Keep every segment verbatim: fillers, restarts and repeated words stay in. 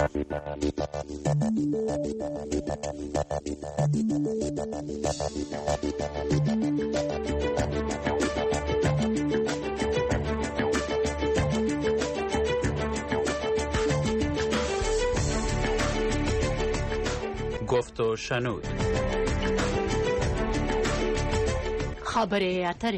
گفت و شنود. خبره اتره.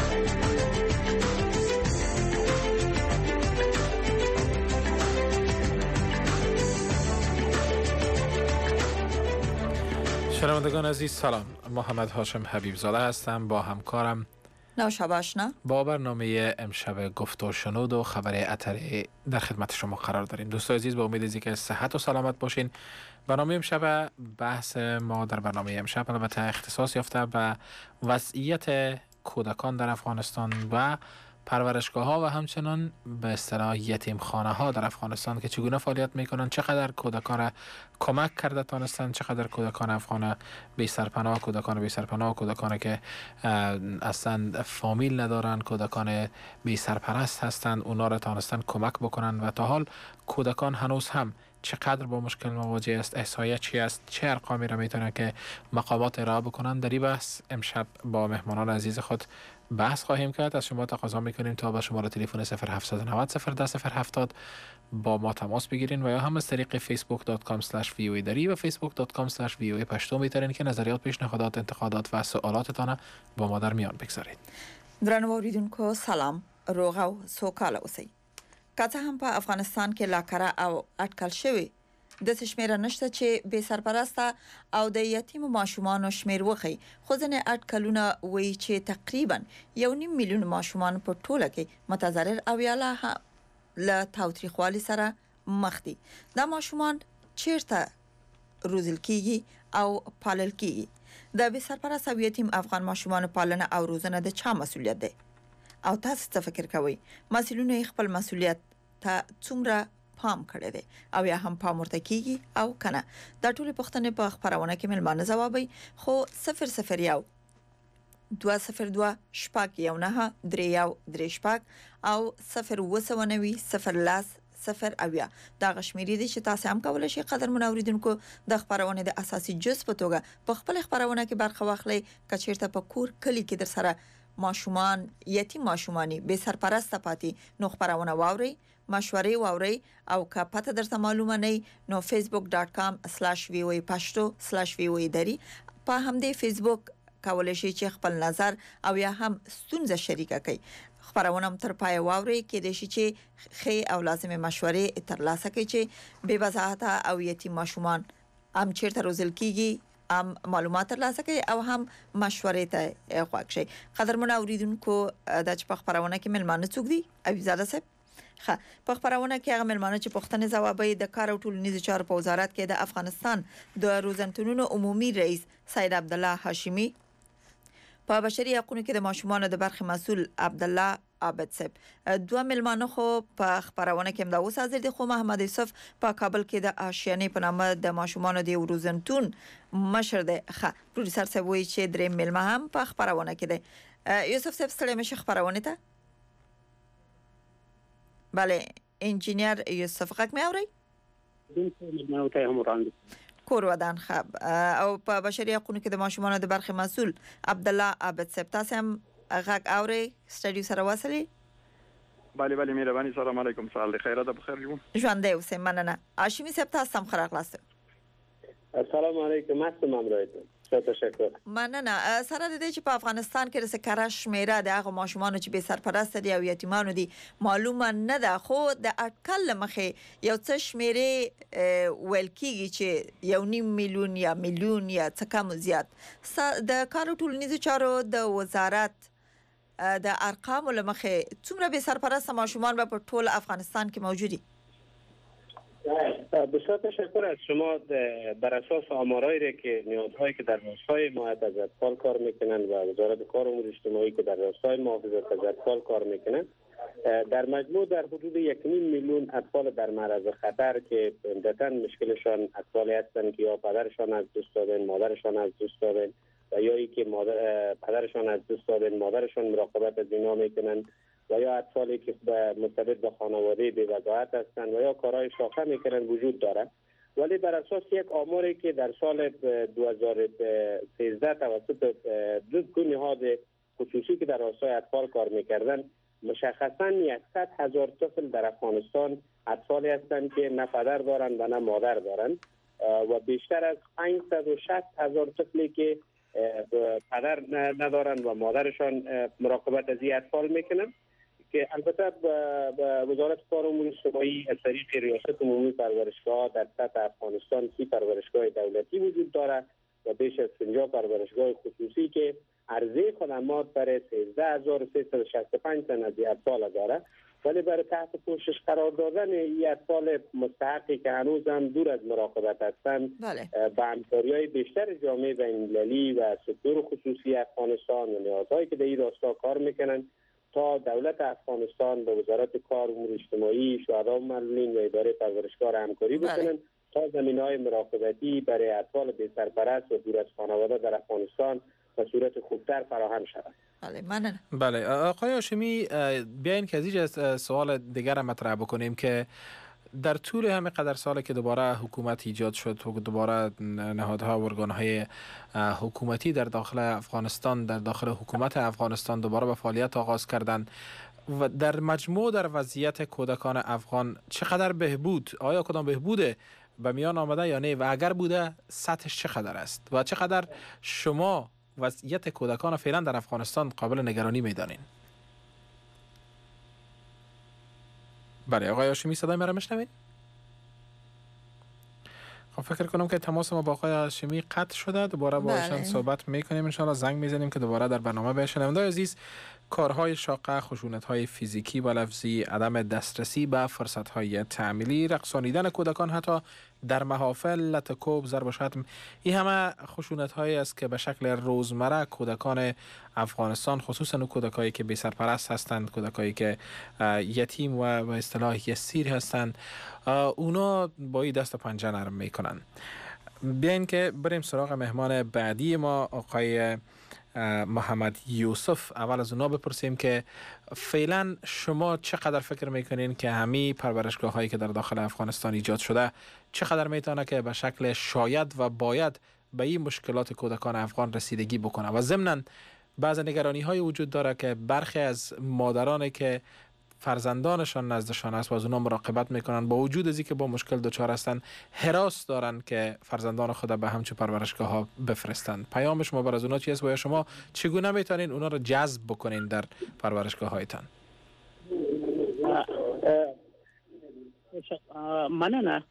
شنوندگان عزیز سلام، محمد هاشم حبیب زاده هستم با همکارم نوشابه آشنا با برنامه امشب گفت و شنود و خبر اتری در خدمت شما قرار داریم. دوستان عزیز با امید که صحت و سلامت باشین. برنامه امشب بحث ما در برنامه امشب البته اختصاص یافته به وضعیت کودکان در افغانستان و پرورشگاه ها و همچنان به اصطلاح یتیم خانه ها در افغانستان که چگونه فعالیت میکنن، چقدر کودکان را کمک کرده تانستن، چقدر کودکان افغان بی سرپناه، کودکان بی سرپناه، کودکان که اصلا فامیل ندارن، کودکان بی سرپرست هستند، اونا را تانستن کمک بکنن و تا حال کودکان هنوز هم چقدر با مشکل مواجه است، احصایه چی است، چه ارقامی را میتونن که مقامات ارائه بکنن. در این بحث امشب با مهمانان عزیز خود بحث خواهیم کرد. از شما تقاضا میکنیم تا با شماره تلفن صفر هفت نه صفر صفر ده صفر هفتاد با ما تماس بگیرین و یا هم از طریق فیسبوک دات کام اسلش وی او ای دری و فیسبوک دات کام اسلش وی او ای پشتو میتونین که نظریات، پیشنهادات، انتقادات و سوالاتتان با ما در میان بگذارید. درنو اوریدونکو سلام، روغ او سوکاله اوسئ. که څه هم په افغانستان کې لاکره او اټکل شوی د شمیره نشته چې بې سرپرسته او د یتیم ماشومان شمیر وخی، خو ځنې اټکلونه وایي چې تقریبا یو نیم میلیون ماشومان په ټوله کې متضرر او یا لا له تاوتریخوالي سره مخ دي. دا ماشومان چیرته روزل کیږي او پالل کیږي؟ د بې سرپرسته او یتیم افغان ماشومان پالنه او روزنه د چا مسولیت دی؟ او تاسو څه فکر کوئ؟ مسؤلین خپل مسولیت ته څومره پام کړی دی او یا هم پام ورته کیږي او کنه؟ دا ټول پوښتنې په خبرونه کې ملمانه ځوابي، خو صفر صفر یو دوه صفر دوه شپږ یو نه درې یو درې شپږ او صفر اووه سوه نوي صفر لس صفر اویا دا غشمیری دي چې تاسو هم کولای شئ قدرمن اوریدونکو د خبرونه د اساسي جز په توګه په خپل خبرونه کې برخه واخلئ. کچیرته په کور کلی کې در سره ماشومان یتیم ماشومانی به سرپرسته پاتې نو خبرونه واوري، مشورې واوري او که پته درته معلومه نه نو facebook dot com slash v o a pashto slash v o a دری په همدې فیسبوک کولای شئ چې خپل نظر او یا هم ستونزه شریکه کړئ. خبرونه هم تر پای واوري کې د شي چې خې او لازمه مشورې ترلاسه کړئ چې بې وضاحت او یتیم ماشومان هم چیرته روزل کیږي، هم معلومات ترلاسه کړئ او هم مشورې ته غوږ شئ. قدرمن اوریدونکو د چ په خبرونه کې ملمانه څوک دي؟ حبیب زاده صاحب. خا په خبرونه کې هغه ملمانه چې پښتنې ځوابي د کار او ټولنیزو چارو په وزارت کې د افغانستان د روزنتونونو عمومي رئیس سید عبد الله هاشمی، په بشري حقوقو کې د ماشومان د برخه مسول عبد الله عابد صاحب. دوه ملمانه خو په خبرونه کې مداوس حاضر دي، خو محمد یوسف په کابل کې د آشیانې په نامه د ماشومان د روزنتون مشر دی. خا پروډوسر صاحب وایي چې درې ملمه هم په خبرونه کې دی. یوسف صاحب ستړي مشه خبرونه ته. بله انجینیر یوسف غږ مې اوري؟ نو ته هم وړاندې کور ودان خب او په بشري حقوقو کې د ماشومان د برخه مسول عبد الله عابد صاحب، تاسو هم غږ اوري؟ سټډیو سره وصلي؟ بله بله مهرباني. سلام علیکم. سال خیره ده بخیر جون. ژوند دی اوسه مننه. هاشمی صاحب تاسو هم خراغلاست. السلام علیکم. هستم امرایتون. تشکر. مننه. سره د دې چې په افغانستان کې د سکره شمیره د هغه ماشومان چې بې سرپرست دي او یتیمانو دي معلومه نه ده، خو د اټکل مخې یو څه شمیره ویل کیږي چې یو نیم میلیون یا میلیون یا څه کم زیات. د کار ټولنیزو چارو د وزارت د ارقامو لمخې څومره بې سرپرست ماشومان به په ټول افغانستان کې موجودي؟ بسیار تشکر از شما. بر اساس آمارایی که نیازهایی که در راستای محافظت اطفال کار میکنن و وزارت کار و امور اجتماعی که در راستای محافظت اطفال کار میکنن، در مجموع در حدود یک نیم میلیون اطفال در معرض خطر که عمدتاً مشکلشان اطفالی هستند که یا پدرشان از دست دادن، مادرشان از دست دادن و یا ای که مادر پدرشان از دست دادن، مادرشان مراقبت از اینا میکنن و یا اطفالی که مرتبط به خانواده بی‌وضاحت هستند و یا کارهای شاخه میکنن وجود داره. ولی بر اساس یک آماری که در سال دو هزار و سیزده توسط دو نهاد خصوصی که در راستای اطفال کار میکردن، مشخصاً صد هزار طفل در افغانستان اطفالی هستند که نه پدر دارند و نه مادر دارند و بیشتر از پانصد و شصت هزار طفلی که پدر ندارند و مادرشان مراقبت از این اطفال میکنند، که البته به وزارت کار و امور اجتماعی از طریق ریاست عمومی پرورشگاه در سطح افغانستان سی پرورشگاه دولتی وجود داره و بیش از پنجاه پرورشگاه خصوصی که عرضه خدمات برای سیزده هزار و سیصد و شصت و پنج تن از اطفال داره. ولی برای تحت پوشش قرار دادن این اطفال مستحقی که هنوز هم دور از مراقبت هستند، با همکاری‌های بیشتر جامعه بین‌المللی و سکتور خصوصی افغانستان و نهادهایی که در این راستا کار میکنن، تا دولت افغانستان با وزارت کار و امور اجتماعی، شهدا و معلولین و اداره پرورشگاه همکاری بکنن تا زمینه‌های مراقبتی برای اطفال بی سرپرست و دور از خانواده در افغانستان به صورت خوبتر فراهم شود. بله ممنون. بله آقای هاشمی، بیاین که از اینجا سوال دیگر را مطرح بکنیم که در طول همه قدر سالی که دوباره حکومت ایجاد شد و دوباره نهادها و ارگانهای حکومتی در داخل افغانستان، در داخل حکومت افغانستان دوباره به فعالیت آغاز کردند و در مجموع در وضعیت کودکان افغان چقدر بهبود، آیا کدام بهبود به میان آمده یا نه، و اگر بوده سطحش چقدر است و چقدر شما وضعیت کودکان فعلا در افغانستان قابل نگرانی میدانین؟ بله آقای هاشمی صدای مرا میشنوید؟ خب فکر کنم که تماس ما با آقای هاشمی قطع شده، دوباره با ایشان صحبت میکنیم ان شاءالله، زنگ میزنیم که دوباره در برنامه بشنونده عزیز. کارهای شاقه، خشونت‌های فیزیکی و لفظی، عدم دسترسی به فرصت‌های تعمیلی، رقصانیدن کودکان حتی در محافل، لطکوب، ضرب و شتم، این همه خشونت‌هایی است که به شکل روزمره کودکان افغانستان، خصوصا کودکایی که بی سرپرست هستند، کودکایی که یتیم و به اصطلاح یسیر هستند، اونا با این دست و پنجه نرم میکنن. بیاین که بریم سراغ مهمان بعدی ما، آقای محمد یوسف. اول از اونا بپرسیم که فعلا شما چقدر فکر میکنین که همین پرورشگاه هایی که در داخل افغانستان ایجاد شده چقدر میتونه که به شکل شاید و باید به این مشکلات کودکان افغان رسیدگی بکنه؟ و ضمناً بعض نگرانی های وجود داره که برخی از مادرانی که فرزندانشان نزدشان است و از اونا مراقبت میکنن، با وجود از اینکه با مشکل دچار هستن، هراس دارن که فرزندان خود به همچون پرورشگاه ها بفرستند. پیام شما بر از اونا چی است و شما چگونه میتونین اونا رو جذب بکنین در پرورشگاه هایتان؟ مننه.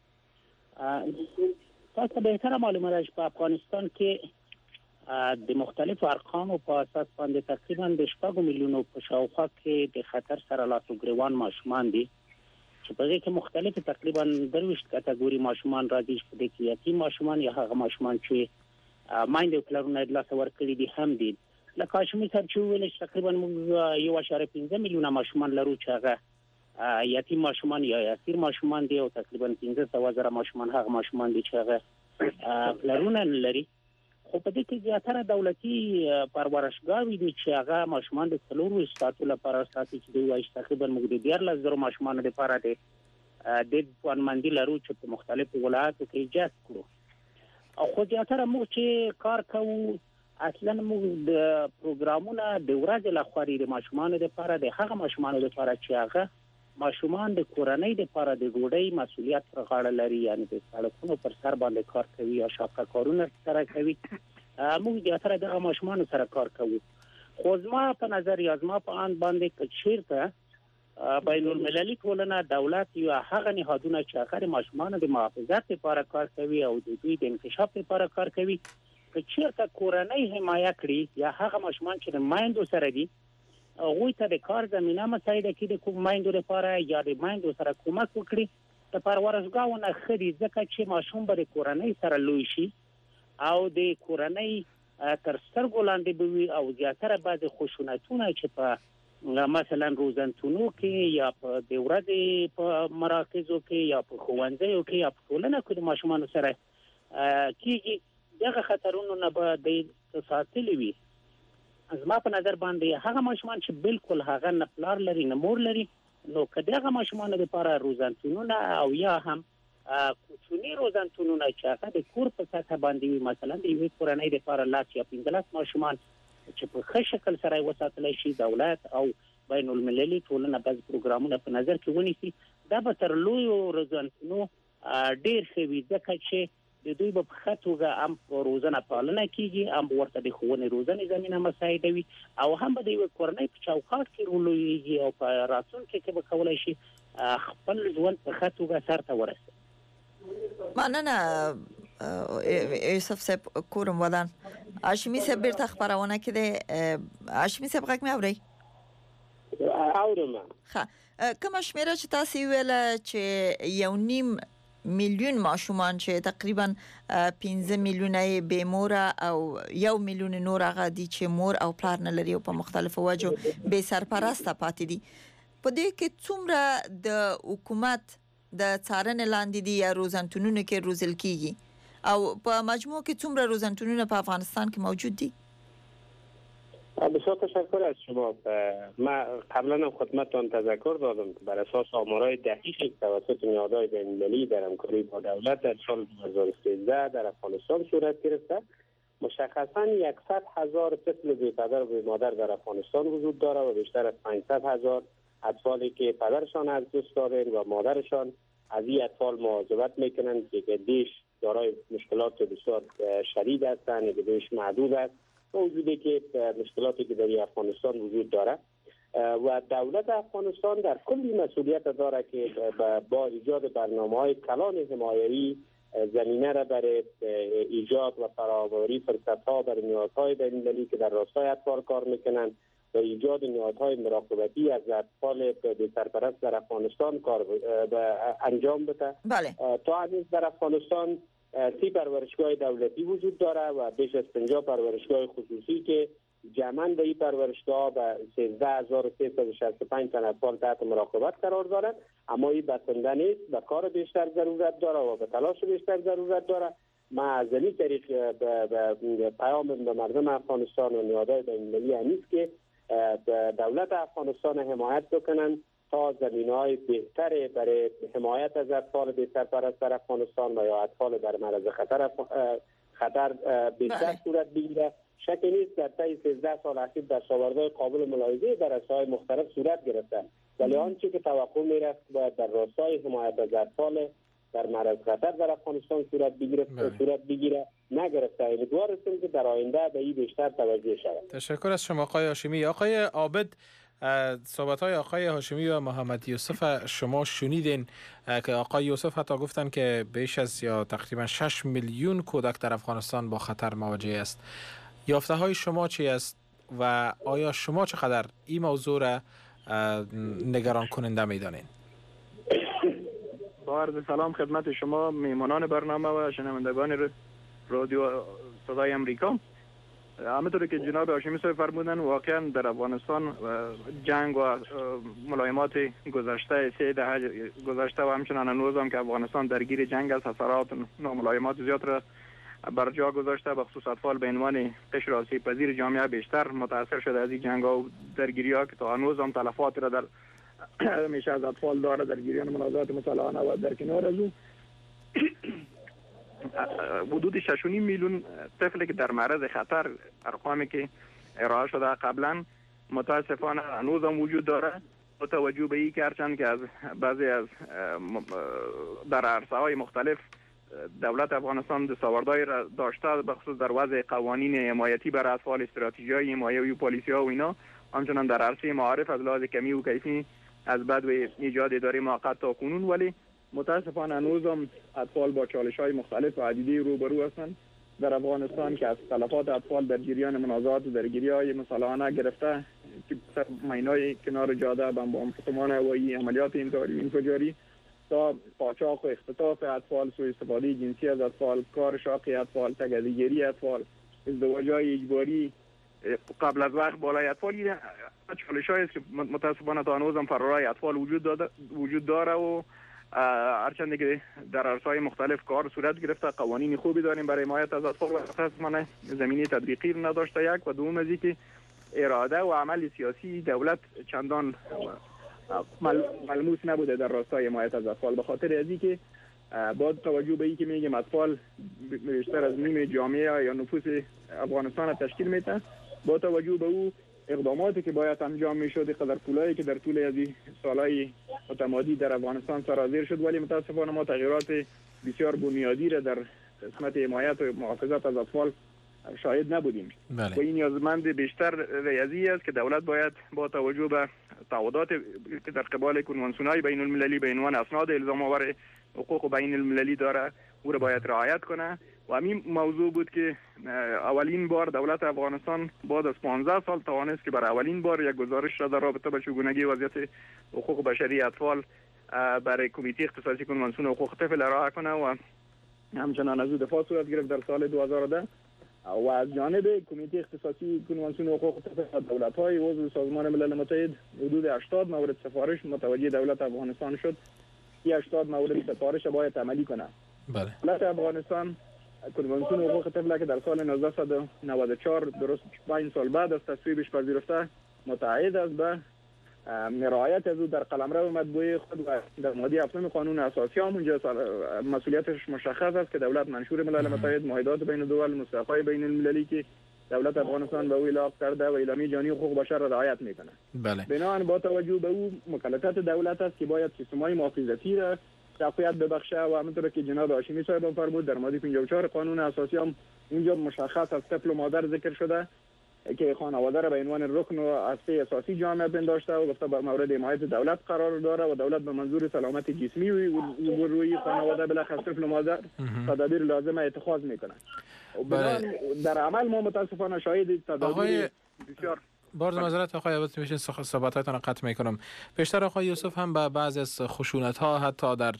تاسو بهتر معلومه راش په افغانستان کې د مختلف ارقام په اساس باندې تقریبا د شپږ میلیونو په شاوخوا کې د خطر سره لاس ګریوان ماشومان دي چې په دې کې مختلف تقریبا درویشت کټګوري ماشومان راځي چې د کې یتیم ماشومان یا هغه ماشومان چې مایند پلرونه د لاس ورکړي دي هم دي. لکه هاشمي صاحب چې ویل چې تقریبا موږ یو اشاره پنځه میلیونه ماشومان لرو چې هغه یتیم ماشومان یا یسیر ماشومان دي او تقریبا پنځه سوه زره ماشومان هغه ماشومان دي چې هغه پلرونه لري. خو په دې کې زیاتره دولتي پرورشګاوې دي چې هغه ماشومان د څلورو ساتلو لپاره ساتي چې دوی وايي تقریبا موږ د دیارلس زره ماشومانو لپاره د د ځوانمندي لرو چې په مختلفو ولایاتو کې ایجاد کړو. او خو زیاتره موږ چې کار کوو اصلا موږ د پروګرامونه د ورځې لخوا د ماشومانو لپاره د هغه ماشومانو لپاره چې هغه ماشومان د کورنۍ لپاره د ګوډۍ مسولیت پر غاړه لري، یعنی د سړکونو پر سر باندې کار کوي یا شاقه کارونه سره کوي، موږ زیاتره دغه ماشومانو سره کار کوو. خو زما په نظر یا زما په اند باندې که چیرته بین المللي ټولنه دولت یا هغه نهادونه چې هغه ماشومانو د محافظت لپاره کار کوي او د دوی د انکشاف لپاره کار کوي، که چیرته کورنۍ حمایت کړي یا هغه ماشومان چې د مایندو سره دي هغوی ته د کار زمینه مساعده کړي، د کوم مایندو لپاره یا د مایندو سره کومک وکړي، د پرورشګاو نه ښه دي ځکه چې ماشوم به د کورنۍ سره لوی شي او د کورنۍ تر سترګو لاندې به وي او زیاتره بعضې خشونتونه چې په مثلا روزنتونو کې یا په د ورځې په مراکزو کې یا په ښوونځیو کې یا په ټولنه کې د ماشومانو سره کېږي، دغه خطرونو نه به د ساتلي وي. از ما په نظر باندې هغه ماشومان چې بالکل هغه نه پلار لري نه مور لري، نو کله هغه ماشومان لپاره روزنتونونه او یا هم کوچني روزنتونونه چې هغه د کور په سطح باندې وي، مثلا د یوې کورنۍ لپاره لاس یا پنځلس ماشومان چې په ښه شکل سره وساتلی شي، دولت او بین المللي ټولنه بعض پروګرامونه په نظر کې ونیسي، دا به تر لویو روزنتونو ډېر ښه وي، ځکه چې د دوی په ښه توګه هم روزنه پالنه کیږي، هم ورته د ښوونې روزنې زمینه مساعده وي او هم به د یوې کورنۍ په چوکاټ کې ولویږي او په راتلونکي کې به کولی شي خپل ژوند په ښه توګه سرته ورسوي. مننه یوسف صاحب کورم ودان. هاشمي صاحب بیرته خبرونه کې دی. هاشمي صاحب غږ مې اورئ؟ اورم. ښه، کومه شمیره چې تاسو ویله چې یو نیم میلیون ماشومان چې تقریبا پنځه میلیونه به مور او یو میلیون نور هغه دي چې مور او پلار نه لري او په مختلفو وجو به سرپرسته پاتې دي، په دې کې څومره د حکومت د څارنې لاندې دي یا روزنتونونو کې روزل کیږي او په مجموع کې څومره روزنتونونه په افغانستان کې موجود دي؟ بسیار تشکر از شما. من قبلا هم خدمتتان تذکر دادم که بر اساس آمارهای دقیقی توسط نهادهای بین‌المللی در همکاری با دولت در سال دو هزار و سیزده در افغانستان صورت گرفته، مشخصاً صد هزار طفل بی پدر و بی مادر در افغانستان وجود داره و بیشتر از پانصد هزار اطفالی که پدرشان از دست دادن و مادرشان از این اطفال مواظبت میکنند که دیش دارای مشکلات بسیار شدید هستند، دیش محدود است موجودی که مشکلاتی که در افغانستان وجود داره و دولت افغانستان در کلی مسئولیت داره که با ایجاد برنامه‌های کلان حمایتی زمینه را برای ایجاد و فراوری فرصت‌ها برای نهادهای بین‌المللی که در راستای اطفال کار میکنند و ایجاد نهادهای مراقبتی از اطفال به سرپرست در افغانستان کار انجام بده. بله. تا هنوز در افغانستان سی پرورشگاه دولتی وجود داره و بیش از پنجاه پرورشگاه خصوصی که جمعاً به این پرورشگاه به سیزده هزار و سیصد و شصت و پنج تن اطفال تحت مراقبت قرار دارند، اما این بسنده نیست، به کار بیشتر ضرورت داره و به تلاش بیشتر ضرورت داره. ما از این طریق پیام به مردم افغانستان و نهادهای بین‌المللی هست که دولت افغانستان حمایت بکنند تا زمینه‌های بهتر برای حمایت از اطفال بی سرپرست در افغانستان و یا اطفال در معرض خطر خطر بیشتر صورت بگیره. شکی نیست در طی سیزده سال اخیر دستاوردهای قابل ملاحظه در عرصه‌های مختلف صورت گرفته، ولی آنچه که توقع می‌رفت باید در راستای حمایت از اطفال در معرض خطر در افغانستان صورت بگیره صورت بگیره نگرفته. امیدوار هستیم که در آینده به این بیشتر توجه شود. تشکر از شما آقای هاشمی. آقای عابد، صحبت‌های آقای هاشمی و محمد یوسف شما شنیدین که آقای یوسف حتی گفتن که بیش از یا تقریبا شش میلیون کودک در افغانستان با خطر مواجه است. یافته های شما چی است و آیا شما چقدر این موضوع را نگران کننده می‌دانید؟ با عرض سلام خدمت شما میهمانان برنامه و شنوندگان رادیو صدای امریکا. همونطور که جناب هاشمی صاحب فرمودن، واقعا در افغانستان جنگ و ملایمات گذشته سه دهه گذشته و همچنان هنوز هم که افغانستان درگیر جنگ است، اثرات ناملایمات زیاد را بر جا گذاشته، به خصوص اطفال به عنوان قشر آسیب پذیر جامعه بیشتر متاثر شده از این جنگ و درگیری ها که تا هنوز هم تلفات را در میشه از اطفال داره، درگیریان منازعات مسلحانه و در کنار از اون حدود شش و نیم میلیون طفلی که در معرض خطر، ارقامی که ارائه شده قبلا متاسفانه هنوز هم وجود داره، با توجه به این که هرچند که از بعضی از در عرصه‌های مختلف دولت افغانستان دستاوردهایی را داشته، به خصوص در وضع قوانین حمایتی برای اطفال، استراتژی‌های حمایتی و پالیسی‌ها و اینا، همچنان در عرصه معارف از لحاظ کمی و کیفی از بعد و ایجاد اداره موقت تا کنون، ولی متاسفانه هنوز هم اطفال با چالش‌های مختلف و عدیده روبرو هستند در افغانستان که از تلفات اطفال در جریان منازعات و درگیری‌های مسلحانه گرفته که مینای کنار جاده، بمباران فتمان هوایی، عملیات انفجاری تا قاچاق و اختطاف اطفال، سوء استفاده جنسی از اطفال، کار شاقی اطفال، تجاوزگری اطفال، ازدواج‌های اجباری قبل از وقت بالای اطفال، چالش‌هایی است که متاسفانه تا هنوز هم فرارای اطفال وجود داره وجود داره و هرچند که در عرصه‌های مختلف کار صورت گرفته، قوانین خوبی داریم برای حمایت از اطفال و متاسفانه زمینه تطبیقی نداشته. یک و دوم از اینکه اراده و عمل سیاسی دولت چندان ملموس نبوده در راستای حمایت از اطفال، به خاطر ازی که با توجه به اینکه میگیم اطفال بیشتر از نیم جامعه یا نفوس افغانستان تشکیل میده، با توجه به او اقداماتی که باید انجام میشد، قدر پولایی که در طول از سالهای متمادی در افغانستان سرازیر شد، ولی متاسفانه ما تغییرات بسیار بنیادی را در قسمت حمایت و محافظت از اطفال شاهد نبودیم. بله. و این نیازمند بیشتر ریاضی است که دولت باید با توجه به تعهدات که در قبال کنوانسیون‌های بین المللی به عنوان اسناد الزام آور حقوق بین المللی داره او را باید رعایت کنه. و همین موضوع بود که اولین بار دولت افغانستان بعد از پانزده سال توانست که برای اولین بار یک گزارش را در رابطه با چگونگی وضعیت حقوق بشری اطفال برای کمیته اختصاصی کنوانسیون حقوق طفل ارائه کنه و همچنان از او دفاع صورت گرفت در سال دو هزار و ده و از جانب کمیته اختصاصی کنوانسیون حقوق طفل دولت‌های عضو سازمان ملل متحد حدود هشتاد مورد سفارش متوجه دولت افغانستان شد که هشتاد مورد سفارش باید عملی کنه. بله. دولت افغانستان کنوانسیون حقوق طفل که در سال نوزده و نود و چهار درست پنج سال بعد از تصویبش پذیرفته متعهد است به رعایت از او در قلمرو مطبوعی خود و در ماده هفتم قانون اساسی هم اونجا مسئولیتش مشخص است که دولت منشور ملل متحد، معاهدات بین الدول، مستحق‌های بین المللی که دولت افغانستان به او الاغ کرده و اعلامیه جهانی حقوق بشر را رعایت میکنه. بله. بنابراین با توجه به او مکلفیت دولت است که باید سیستم‌های محافظتی را تقویت ببخشه و همونطور که جناب هاشمی صاحب فرمود در ماده پنجاه و چهار قانون اساسی هم اونجا مشخص از طفل و مادر ذکر شده که خانواده را به عنوان رکن و هسته اساسی جامعه پنداشته و گفته به مورد حمایت دولت قرار داره و دولت به منظور سلامت جسمی و روی خانواده بالاخص طفل و مادر تدابیر لازم اتخاذ میکنه. بله. در عمل ما متاسفانه شاهد تدابیر بسیار بارز معذرت آقای عباسی میشین صحبتاتون رو قطع میکنم. بیشتر آقای یوسف هم به بعضی از خشونت ها حتی در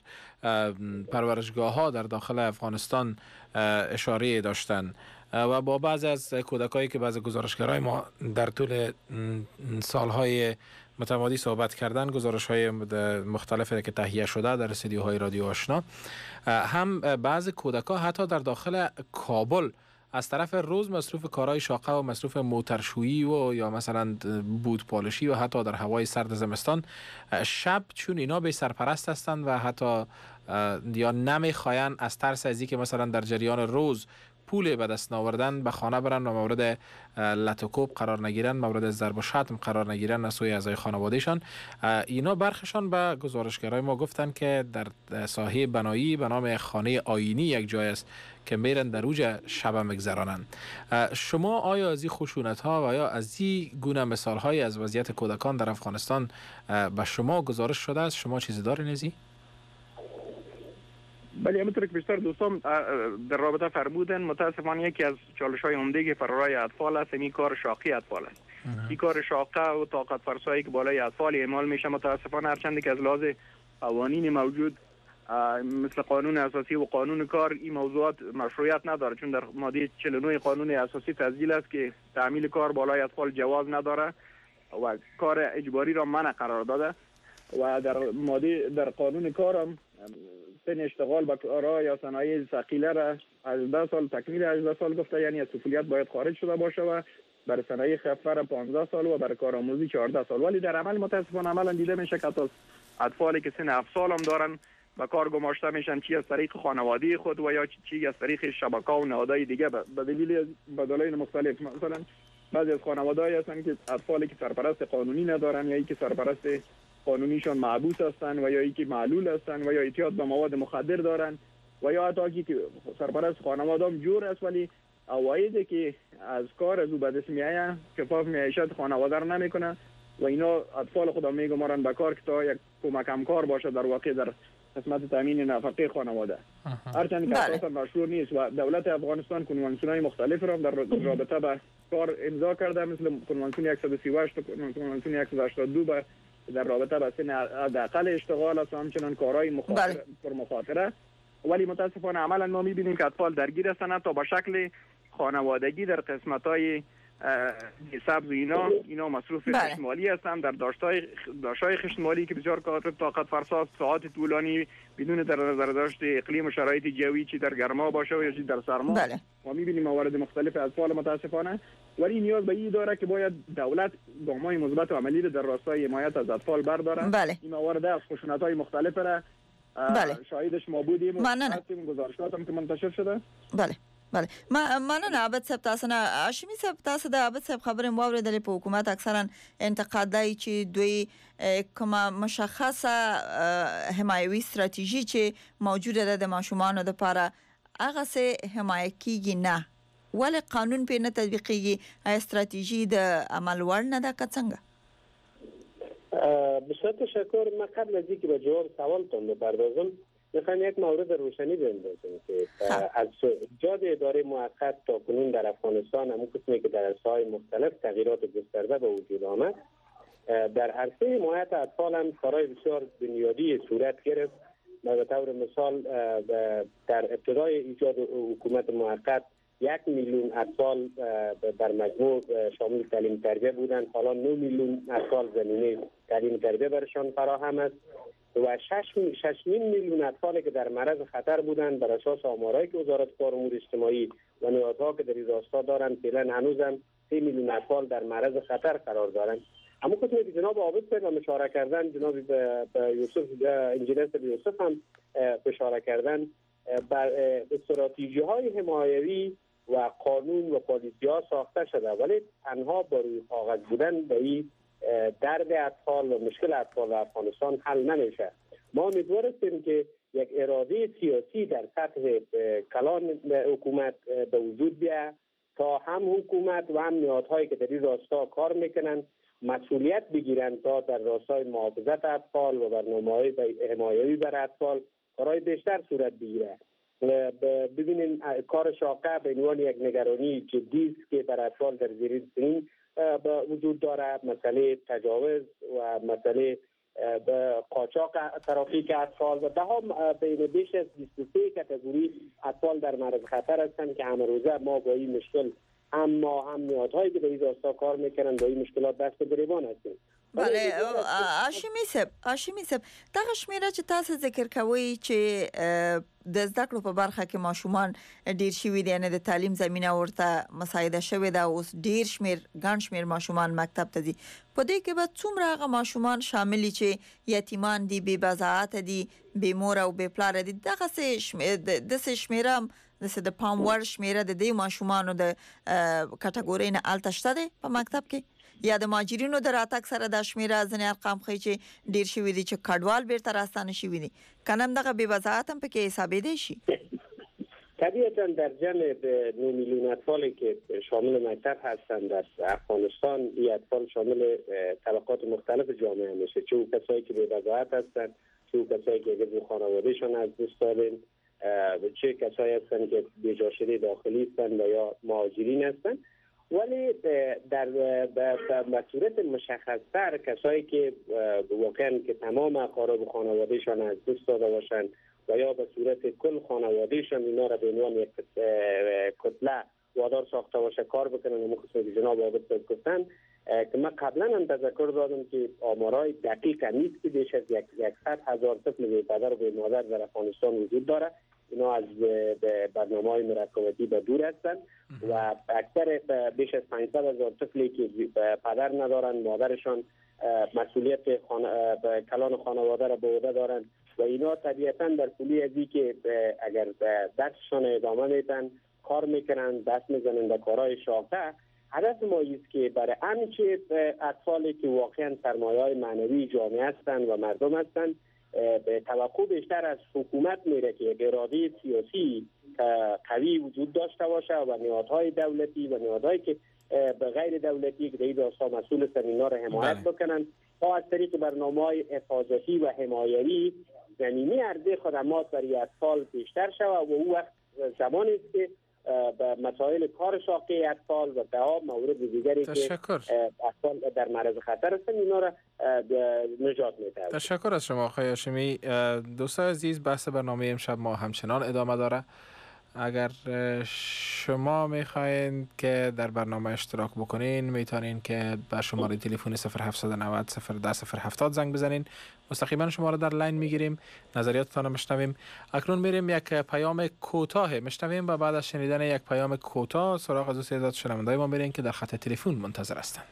پرورشگاه ها در داخل افغانستان اشاره داشتن و با بعضی از کودکایی که بعضی گزارشگرای ما در طول سالهای متمادی صحبت کردن، گزارش های مختلفی که تهیه شده در استودیوهای رادیو آشنا، هم بعضی کودکا حتی در داخل کابل از طرف روز مصروف کارهای شاقه و مصروف موترشویی و یا مثلا بود پالشی و حتی در هوای سرد زمستان، شب چون اینا به سرپرست هستند و حتی یا نمیخواین از ترس از اینکه مثلا در جریان روز پول به دست ناوردن به خانه برن و مورد لطوکوب قرار نگیرن، مورد ضرب و شتم قرار نگیرن از سوی اعضای خانوادهشان. اینا برخشان به گزارشگرای ما گفتن که در ساحه بنایی به نام خانه آیینی یک جای است که میرن در اوج شب مگذرانن. شما آیا از این خشونت ها و یا از این گونه مثال های از وضعیت کودکان در افغانستان به شما گزارش شده است؟ شما چیزی دارین ازی؟ بله، همونطور که بیشتر دوستان در رابطه فرمودن، متاسفانه یکی از چالش‌های عمده که فرارای اطفال است این کار شاقی اطفال است. این کار شاقه و طاقت فرسایی که بالای اطفال اعمال میشه متاسفانه هرچند که از لحاظ قوانین موجود مثل قانون اساسی و قانون کار این موضوعات مشروعیت نداره، چون در ماده چهل و نه قانون اساسی تسجیل است که تعمیل کار بالای اطفال جواز نداره و کار اجباری را منع قرار داده و در ماده در قانون کار هم سن اشتغال به کارها یا صنایع ثقیله را هجده سال تکمیل هجده سال گفته، یعنی از سفولیت باید خارج شده باشه و برای صنایع خفیف را پانزده سال و برای کارآموزی چهارده سال. ولی در عمل متاسفانه عملا دیده میشه که حتی اطفالی که سن هفت سال هم دارن به کار گماشته میشن، چی از طریق خانواده خود و یا چی از طریق شبکه و نهادهای دیگه به دلیل به دلایل مختلف. مثلا بعضی از خانواده‌ای هستن که اطفالی که سرپرست قانونی ندارن یا اینکه سرپرست قانونیشان معبوس هستن و یا اینکه معلول هستن و یا اعتیاد به مواد مخدر دارن و یا حتی که سرپرست خانواده هم جور است ولی اوایدی که از کار از او به دست میآید کفاف معیشت خانواده رو نمیکنه و اینا اطفال خود میگمارن به کار که تا یک کمک همکار باشه در واقع در قسمت تامین نفقه خانواده. هرچند که اساسا مشروع نیست و دولت افغانستان کنوانسیون‌های مختلف را در رابطه با کار امضا کرده، مثل کنوانسیون صد و سی و هشت و کنوانسیون صد و هشتاد و دو در رابطه با سن حداقل اشتغال است و همچنان کارهای مخاطره پر مخاطره. ولی متاسفانه عملا ما میبینیم که اطفال درگیر هستند تا با شکل خانوادگی در قسمت‌های سبز و اینا اینا مصروف بله. خشتمالی هستن. در داشتهای داشتهای خشتمالی که بسیار کار طاقت فرسا، ساعات طولانی بدون در نظر داشت اقلیم و شرایط جوی، چی در گرما باشه و یا چی در سرما. بله. ما می‌بینیم موارد مختلف اطفال متاسفانه، ولی نیاز به این داره که باید دولت گام‌های مثبت و عملی در راستای حمایت از اطفال برداره. بله. این موارد از خشونت‌های مختلف را بله. شاهدش ما بودیم و ممنونم. گزارشات هم که منتشر شده. بله بله ما مننه عبد صاحب. تاسو نه هاشمي صاحب، تاسو د عبد صاحب خبرې مو اوریدلې. په حکومت اکثرا انتقاد دی چې دوی کومه مشخصه حمایوي ستراتیژي چې موجوده ده د ماشومانو لپاره هغه سه حمایت کیږي نه، ولې قانون په نه تطبیقيږي؟ ای ستراتیژي د عمل وړ نه ده که څنګه؟ بسیار تشکر. من قبل از اینکه به جواب سوالتون بپردازم میخوایم یک مورد روشنی بندازیم که از ایجاد اداره موقت تا کنون در افغانستان همون قسمی که در عرصه‌های مختلف تغییرات گسترده به وجود آمد، در عرصه حمایت اطفال هم کارهای بسیار بنیادی صورت گرفت. به طور مثال در ابتدای ایجاد حکومت موقت یک میلیون اطفال در مجموع شامل تعلیم تربیه بودند. حالا نه میلیون اطفال زمینه تعلیم تربیه برشان فراهم است و شش شش میلیون اطفالی که در معرض خطر بودند بر اساس آمارهایی که وزارت کار و امور اجتماعی و نهادها که در این راستا دارند، فعلا هنوزم سه میلیون اطفال در معرض خطر قرار دارند. اما قسمی که جناب عابد صاحب اشاره کردن، جناب به یوسف انجینر یوسف هم اشاره کردن، بر استراتژی های حمایوی و قانون و پالیسی ها ساخته شده، ولی تنها با روی کاغذ بودن به این درد اطفال و مشکل اطفال افغانستان حل نمیشه. ما امیدوار هستیم که یک اراده سیاسی در سطح کلان حکومت به وجود بیاید تا هم حکومت و هم نهادهایی که در این راستا کار میکنن مسئولیت بگیرن تا در راستای محافظت اطفال و برنامه‌های حمایوی بر اطفال کارهای بیشتر صورت بگیره. ببینید کار شاقه به عنوان یک نگرانی جدی است که بر اطفال در زیر سن وجود دارد، مسئله تجاوز و مسئله قاچاق ترافیک اطفال و ده ها بین بیش از بیست و سه کاتگوری اطفال در معرض خطر هستند که همه روزه ما با این مشکل هم ما هم نهادهایی که در این راستا کار میکنن با این مشکلات دست به گریبان هستیم. بله هاشمي صاحب، هاشمي صاحب دغه شمیره چې تاسو ذکر کوئ چې د زده کړو په برخه کې ماشومان ډیر شوي دي، نه د تعلیم زمينه ورته مساعده شوې ده، اوس ډیر شمیر ګڼ شمیر ماشومان مکتب ته ځي. په دې کې به څومره هغه ماشومان شامل چې یتیمان دي، بې بضاعت دي، بې مور او بې پلار دي؟ دغه څه د څه شمیره د د پام وړ شمیره د دې ماشومانو د کټګورۍ نه الته شته دی په مکتب کې، یا د ماجرینو د راتګ سره د شمیره ځنې ارقام ښیي چې ډیر شوي دي چې کډوال بیرته راستانه شوي دي، کنه هم دغه بې وضاحت هم پکې حسابېدی شي؟ طبیعتا در جمع نه میلیون اطفالی که شامل مکتب هستند در افغانستان، این اطفال شامل طبقات مختلف جامعه میشه، چه کسایی که بې وضاحت هستند، چه کسایی که اگر خانوادهشان از دست دادن، چه کسایی هستند که بی‌جاشده داخلی هستند و یا مهاجرین هستند. ولی در به صورت مشخص‌تر کسایی که واقعا که تمام اقارب خانوادهشان از دست داده باشند و یا به صورت کل خانوادهشان اینا را به عنوان یک کتله وادار ساخته باشه کار بکنن، اون قسمی که جناب عابد گفتن که من قبلا هم تذکر دادم که آمارای دقیق نیست که بیش از صد هزار طفل بی پدر و بی مادر در افغانستان وجود داره. اینا از برنامه‌های مراقبتی به دور هستند و اکثر بیش از پانصد هزار طفلی که پدر ندارن، مادرشان مسئولیت خانه... کلان خانواده را به عهده دارند و اینا طبیعتا در پولی ازی که اگر درسشان ادامه میدن کار میکنن، دست میزنن به کارهای شاقه. هدف ما است که برای همچه اطفالی که واقعا سرمایه‌های معنوی جامعه هستند و مردم هستند به توقع بیشتر از حکومت میره که یک اراده سیاسی قوی وجود داشته باشه و نهادهای دولتی و نهادهایی که به غیر دولتی که در این راستا مسئول هستند اینا را حمایت بکنن تا از طریق برنامه‌های حفاظتی و حمایوی زمینه عرضه خدمات برای اطفال بیشتر شود و او وقت زمانی است که به مسائل کار شاقه اطفال و ده مورد دیگری که اطفال در معرض خطر هستند اینا را نجات میده. تشکر از شما آقای هاشمی. دوستان عزیز، بحث برنامه امشب ما همچنان ادامه داره. اگر شما میخواین که در برنامه اشتراک بکنین میتونین که به شماره تلفن صفر هفت نه صفر صفر ده صفر هفتاد زنگ بزنین. مستقیما شما را در لاین میگیریم، نظریاتتان را میشنویم. اکنون میریم یک پیام کوتاه میشنویم و بعد از شنیدن یک پیام کوتاه سراغ از دوست عزیز شنوندای ما میریم که در خط تلفن منتظر هستند.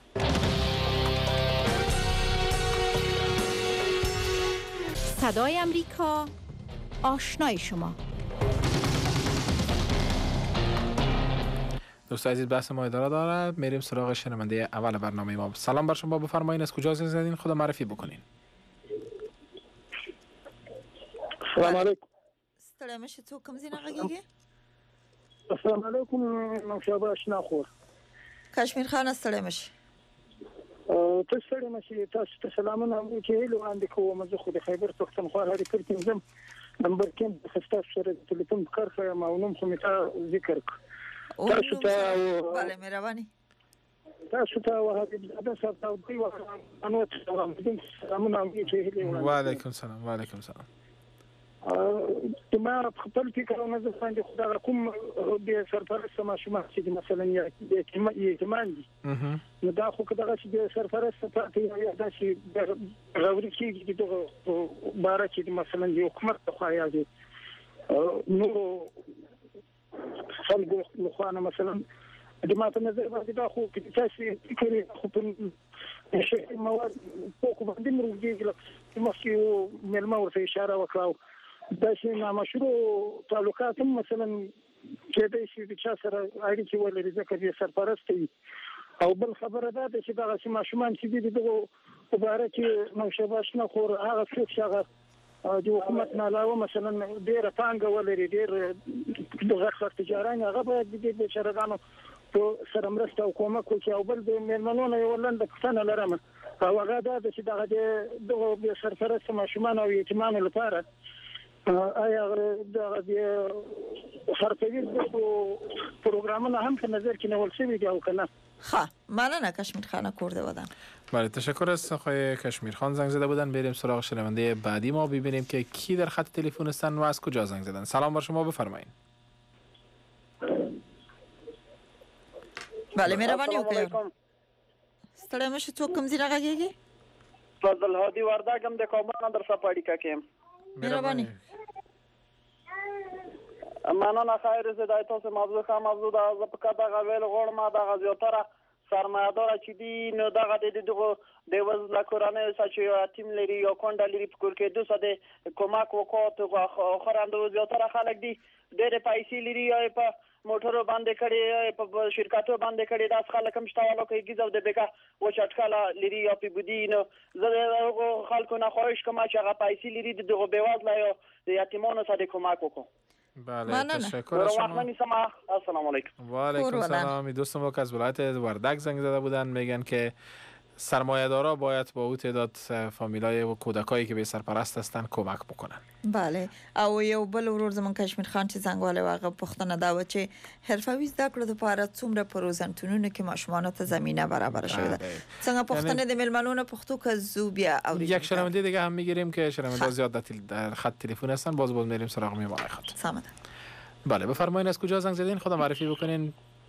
صدای امریکا، آشنای شما. دوست عزیز بحث ما ادامه دارد. میریم سراغ شنونده اول برنامه ما. سلام بر شما، بفرمایید از کجا زنگ خود معرفی بکنین. السلام علیکم. ستړی مشه څوک کوم ځای نه غږیږي؟ السلام علیکم. نوشابه اشنا خور. کشمیر خان ستړی مشه. ته ستړی مشه، تاسو ته سلامونه وایم چې هیله وړاندې کوم. زه خو د خیبر پښتونخوا هرې کړ کې زم نمبر کې د خسته سره ټلیفون کار کوم او نوم خو مې ذکر ک. تاسو ته بله مهرباني. تاسو ته وحبیب زاده صاحب او دوی انو ته سلامونه وایم چې هیله وړاندې. وعلیکم سلام. وعلیکم سلام. ما خپل فکر او نظر باندې خدای کوم د سرپرست ماشومان چې مثلا یې یتیمان دي نو دا خو کله چې د سرپرست پاتې یا دا چې راوړي کېږي د باره چې مثلا د حکومت په خوا یا دي نو خلکو لخوانه مثلا د ما په نظر باندې دا خو چې تاسو فکر خو په شي مواد په کوم باندې مرګي لکه مخکې ملما ورته اشاره وکړه دا چې نامشروع تعلقات هم مثلا کېدای شي د چا سره اړیکې ولري ځکه چې سرپرست وي او بل خبره ده چې دغه چې ماشومان چې دي دغه عباره کې نوشابه اشنا خور هغه څوک چې هغه د حکومت نه علاوه مثلا ډېره پانګه ولري ډېر دغه خلک تجاران هغه باید د بېچارهګانو په سره مرسته او کومک وکړي او بل د مېلمنو نه یو لنډه پوښتنه لرم او هغه دا ده چې دغه د دغه سرپرست ماشومان او یتیمانو لپاره آیا د فرقویز پروگرامونه هم په نظر کې نیول شوي دي او کنه؟ ها مننه کشمیر خان کرده بودن. بله تشکر از آقای کشمیر خان زنگ زده بودن. بریم سراغ شنونده بعدی ما ببینیم که کی در خط تلفن هستن و از کجا زنگ زدن. سلام بر شما، بفرمایید. بله مهربانی وکړئ. ستړی مشه څوک کوم ځای نه غږیږي؟ فضل هادي وردګم د کومه در سپاړی کې مهربانی. مننه خیر زه د تاسو موضوع خام موضوع د زپکا د غویل غوړ ما د غزیاتره سرمایه‌دار چې دي نو دغه د دغه د وزله کورانه چې تیم لري یا کونډه لري په کور کې دوه د کومک وکړو خو خراندو زیاتره خلک دي ډېر پیسې لري یا په موټرو باندې کړي په شرکتو باندې کړي داس خلک هم شتاوالو کې گیزو د بیګه و چټکاله لري یا په بودی نو زه خلکو نه خواهش کوم چې هغه پیسې لري دغه بیوازله یا د یتیمانو سره کومک وکړو. بله تشکر از شما. السلام علیکم. و علیکم السلام. دوست ما که از ولایت وردک زنگ زده بودن میگن که سرمایه‌دارا باید با او تعداد فامیلای و کودکایی که به سرپرست هستن کمک بکنن. بله او یو بل ورور زمون کشمیر خان چې څنګه واغه پښتنه دا و چې حرفوي زده کړو د پاره څومره پروژنټونو کې ماشومان ته زمينه برابر شوه ده. څنګه پښتنه د ملمنونو پښتو که زوبیا او یک شنونده دیگه هم میگیریم که شنونده زیاد در خط تلفن هستن. باز باز میریم سراغ میمونه خط. سلامت. بله بفرمایید از کجا زنگ زدین؟ خودم معرفی بکنین.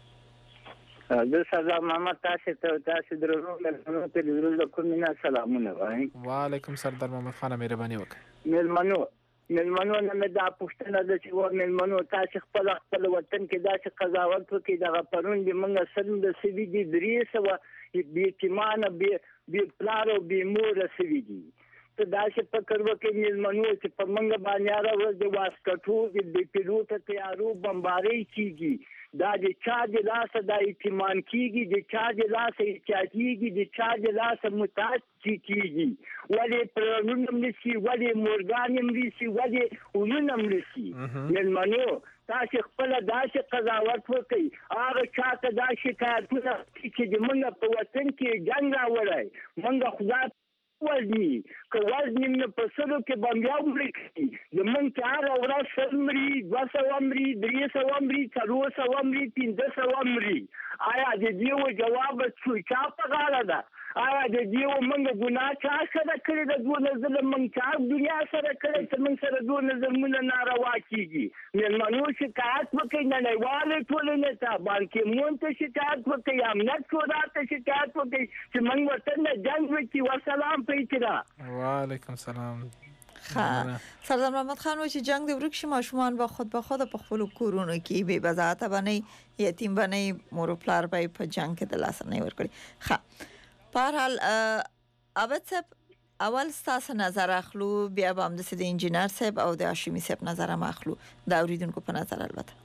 د سزا محمد تاسو ته تاسو درنو ملمنو ته د کومینه سلامونه وایم. وعلیکم سردار محمد خان مهرباني وکړئ. ملمنو ملمنو نه د پښتنه د چې و ملمنو تاسو خپل خپل وطن کې داسې قضاوت وکړي دغه پرون د موږ سره د سوي دي درې سو بیتمانه بي پلارو بي مور سوي دي ته داسې فکر وکړي ملمنو چې په موږ باندې راوځي د واسکټو د پیلوټ تیارو بمباري کیږي دا د چا د لاسه د ایتمان کیږي د چا د لاسه احتیاطیږي د چا د لاسه متعد کیږي ولې پرونم نشي ولې مورګانم نشي ولې ولنم نشي ملمنو تاسو خپل داسې قضاوت وکړي هغه چاته دا شکایتونه چې د موږ په وطن کې جنگ راوړی موږ خدای وزنی که وزنی نه په سلو کې بمبیا ومري د من کې هغه ورځ سل مري دوه سوه مري درې سوه مري څلور سوه مري پنځه سوه مري آیا د دې جواب څه چا په غاړه ده آیا د دې ومنګ ګناه چا سره کړی د دوه نظر من چا دنیا سره کړی چې من سره دوه نظر مون ناروا کیږي مېلمنو شکایت وکړي نړیوال ټولنې ته بلکې مون ته شکایت وکړي امنیت شورا ته شکایت وکړي چې من ورته نه جنگ وکړي وسلام په احترام وعلیکم سلام. ها سردار محمد خان و چې جنگ د ورک شي ماشومان به خود به خود په خپل کورونو کې بے بزاعت باندې یتیم باندې مور پلار به په جنگ کې د لاس نه ور کړی. ها په هر حال عبد صاحب اول ستاسو نظر اخلو بیا به هم د انجینر صاحب او د هاشمي صاحب نظر هم اخلو د اوریدونکو په نظر البته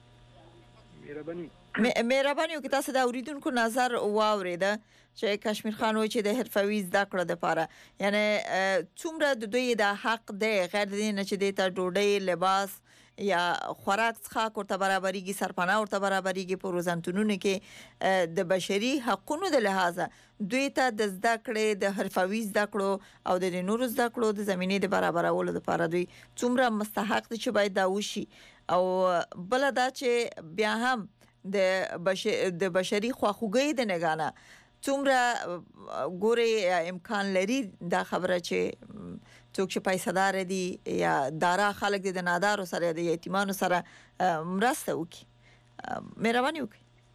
مهرباني مهرباني وکړئ تاسو د اوریدونکو نظر واوریده چې کشمیر خان و چې د حرفوي زده کړو لپاره یعنی څومره د دوی د حق دی غیر د نه چې د ته ډوډۍ لباس یا خوراک څخه ورته برابرېږي سرپناه ورته برابرېږي په روزنتونونو کې د بشري حقوقو د لحاظه دوی ته د زده کړې د حرفوي زده کړو او د نورو زده کړو د زمینې د برابرولو لپاره دوی څومره مستحق دي چې باید دا وشي او بل دا چې بیا هم د بشر د بشري خواخوږي د نگانه څومره ګوري امکان لري دا خبره چې څوک چې پیسې دار دي یا دارا خلک د نادارو سره د یتیمانو سره مرسته وکړي. مهرباني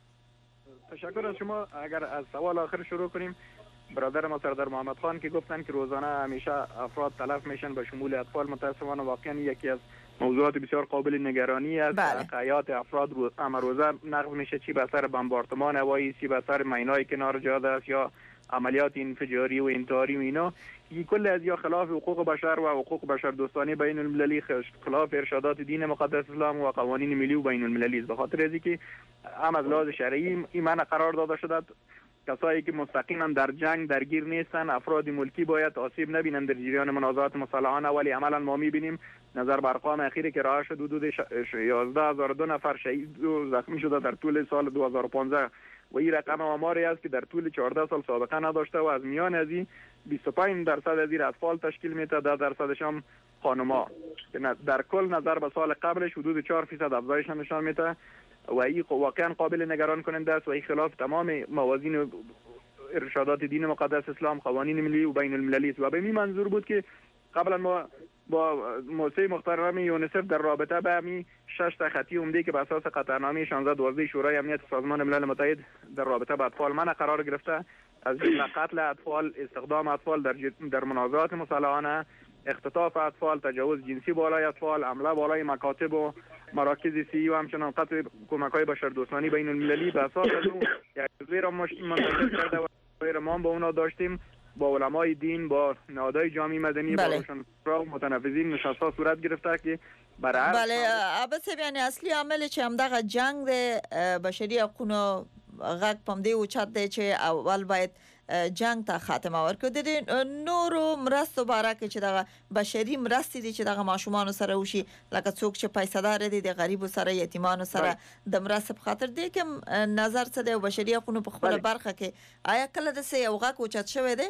وکړئ. تشکر از شما. اگر از سوال آخر شروع کنیم برادر ما سردار محمد خان که گفتن که روزانه همیشه افراد تلف میشن به شمول اطفال متاسفانه واقعا یکی از موضوعات بسیار قابل نگرانی است. حیات افراد رو امروزه نقض میشه چی به اثر بمباردمان هوایی چی به اثر مینای کنار جاده است یا عملیات انفجاری و انتحاری و اینا که کل از یا خلاف حقوق بشر و حقوق بشر دوستانه بین المللی خلاف ارشادات دین مقدس اسلام و قوانین ملی و بین المللی است. به خاطر از اینکه هم از لحاظ شرعی این معنی قرار داده شده کسایی که مستقیما در جنگ درگیر نیستن افراد ملکی باید آسیب نبینند در جریان منازعات مسلحانه ولی عملا ما میبینیم نظر بر ارقام اخیری که راه شد حدود یازده هزار و دو نفر شهید و زخمی شده در طول سال دو هزار و پانزده و این رقم آماری است که در طول چهارده سال سابقه نداشته و از میان از این بیست و پنج درصد از این اطفال تشکیل میده ده درصدش هم خانم‌ها که در کل نظر به سال قبلش حدود چهار درصد افزایش نشان میده و این واقعا قابل نگران کننده است و این خلاف تمام موازین ارشادات دین مقدس اسلام قوانین ملی و بین المللی است و به این منظور بود که قبلا ما با موسسه محترم یونیسف در رابطه به همین شش تا خطی عمده که به اساس قطعنامه شانزده دوازده شورای امنیت سازمان ملل متحد در رابطه با اطفال منع قرار گرفته از قتل اطفال استخدام اطفال در در منازعات مسلحانه اختطاف اطفال تجاوز جنسی بالای اطفال حمله بالای مکاتب و مراکز سی و همچنان قطع کمک‌های بشردوستانه بین المللی به اساس از اون یک جزوه را منتشر کرده و ما با اونا داشتیم با علمای دین با نهادهای جامعه مدنی با روشنفکران و متنفذین نشست‌ها صورت گرفته که برای بله البته یعنی اصلی عامل چې همدغه جنگ د بشري حقوقو غږ پم دی او چت دی چې اول باید جنگ ته خاتمه ورکړي د نورو مرستو باره کې چې دغه بشري مرستې دي چې دغه ماشومان سره وشي لکه څوک چې پیسې دار دي د غریبو سره یتیمانو سره د مرستې په خاطر دی کې نظر څه دی بشري حقوقو په خپل برخه کې آیا کله د سه یو غږ اوچت شوی دی؟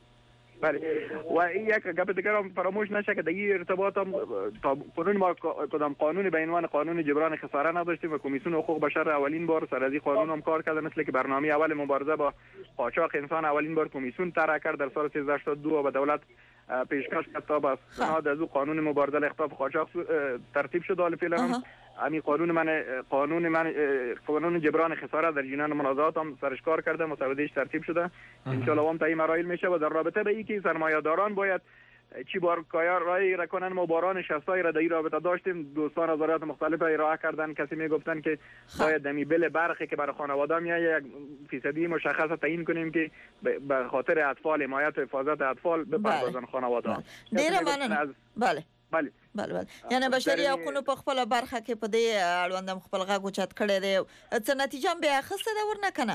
بله و یک گپ دیگر هم فراموش نشه که در این ارتباط هم قانون ما کدام قانون به عنوان قانون جبران خساره نداشتیم و کمیسیون حقوق بشر اولین بار سر از این قانون هم کار کرده مثل که برنامه اول مبارزه با قاچاق انسان اولین بار کمیسیون طرح کرد در سال سیزده هشتاد و دو و به دولت پیشکش کرد تا با سناد از قانون مبارزه اختلاف قاچاق ترتیب شد. حال فعلا هم همین قانون من قانون من قانون جبران خساره در جنان منازعات هم سرش کار کرده مسودهش ترتیب شده ان شاء الله هم تا این مراحل میشه و در رابطه به اینکه سرمایه‌داران باید چی بار کار رای رکنن ما باران شخصای را در این رابطه داشتیم دوستان وزارت مختلف ارائه کردن کسی میگفتن که باید دمی بل برخی که برای خانواده میاد یک فیصدی مشخص تعیین کنیم که به خاطر اطفال حمایت و حفاظت اطفال بپردازن خانواده. ډیر مننه. بله بله بله بله یعنی بشري حقوقو په خپل برخه کې په دې اړوند خپل غږ اوچت کړی دی څه نتیجه به اخیسته ده ورنه کنه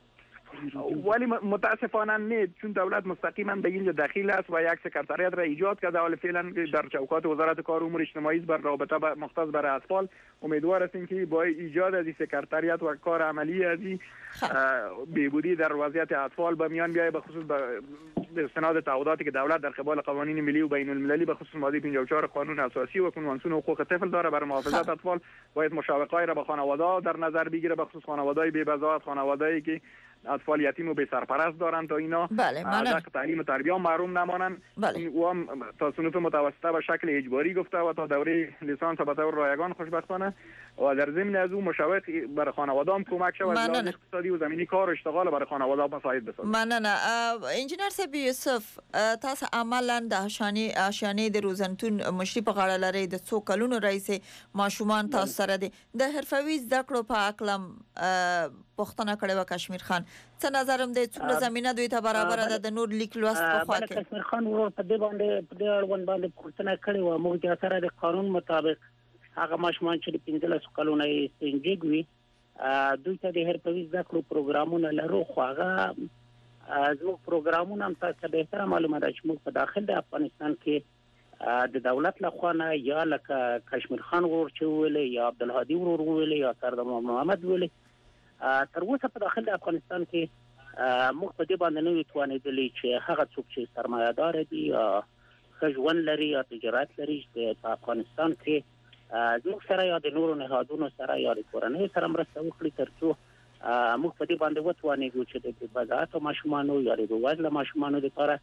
ولی متاسفانه نه چون دولت مستقیما به اینجا دخیل است و یک سکرتریات را ایجاد کرده حال فعلا در چوکات وزارت کار و امور اجتماعی بر رابطه مختص برای اطفال امیدوار هستیم که با ایجاد از این سکرتریات و کار عملی از این بهبودی در وضعیت اطفال به میان بیاید به خصوص به استناد تعهداتی که دولت در قبال قوانین ملی و بین المللی به خصوص ماده پنجاه و چهار قانون اساسی و کنوانسیون حقوق طفل داره برای محافظت اطفال باید مشوقای را به خانواده‌ها در نظر بگیره، به خصوص خانواده‌های بی‌بضاعت، خانواده‌ای که اطفال یتیم و بی سرپرست دارن تا اینا بله از تعلیم و تربیت محروم نمانند. بله. و هم تا صنف متوسطه به شکل اجباری گفته و تا دوره لیسانس به طور رایگان خوشبختانه و در ضمن از اون مشوق برای خانواده هم کمک شود از اقتصادی و زمینی کار و اشتغال برای خانواده ها مساعد بسازد. مننه. انجینر صاحب یوسف، تاسو عملاً د آشانی آشانی د روزنتون مشري په غاړه لري، د څو کلونو رئیس ماشومان تاسو سره دي، د حرفوي زده کړو په اقلم پښتنه کړي و کشمیر خان څه نظرم دی څومره زمينه دوی ته برابر ده د نور لیک لوست په خوا کې؟ کشمیر خان ورور په دې باندې په دې اړوند باندې پښتنه کړي و موږ د سره د قانون مطابق هغه ماشومان چې پنځلس کلونه یې سنجګ وي دوی ته د حرفوي زده کړو پروګرامونه لرو، خو هغه زموږ پروګرامونه هم تاسو به تر معلومه ده چې موږ په داخل د افغانستان کې د دولت لخوا نه یا لکه کشمیر خان ورور چې ویلې یا عبدالهادي ورور ویلې یا سردار محمد ویلې تر اوسه په داخل د افغانستان کې موږ په دې باندې نه توانېدلې چې هغه څوک چې سرمایه‌دار دي یا ښه ژوند لري یا تجارت لري په افغانستان کې زموږ سره یا د نورو نهادونو سره یا د کورنۍ سره مرسته وکړي ترڅو موږ په دې باندې وتوانېږو چې د بضاعت ماشومانو یا د وزله ماشومانو لپاره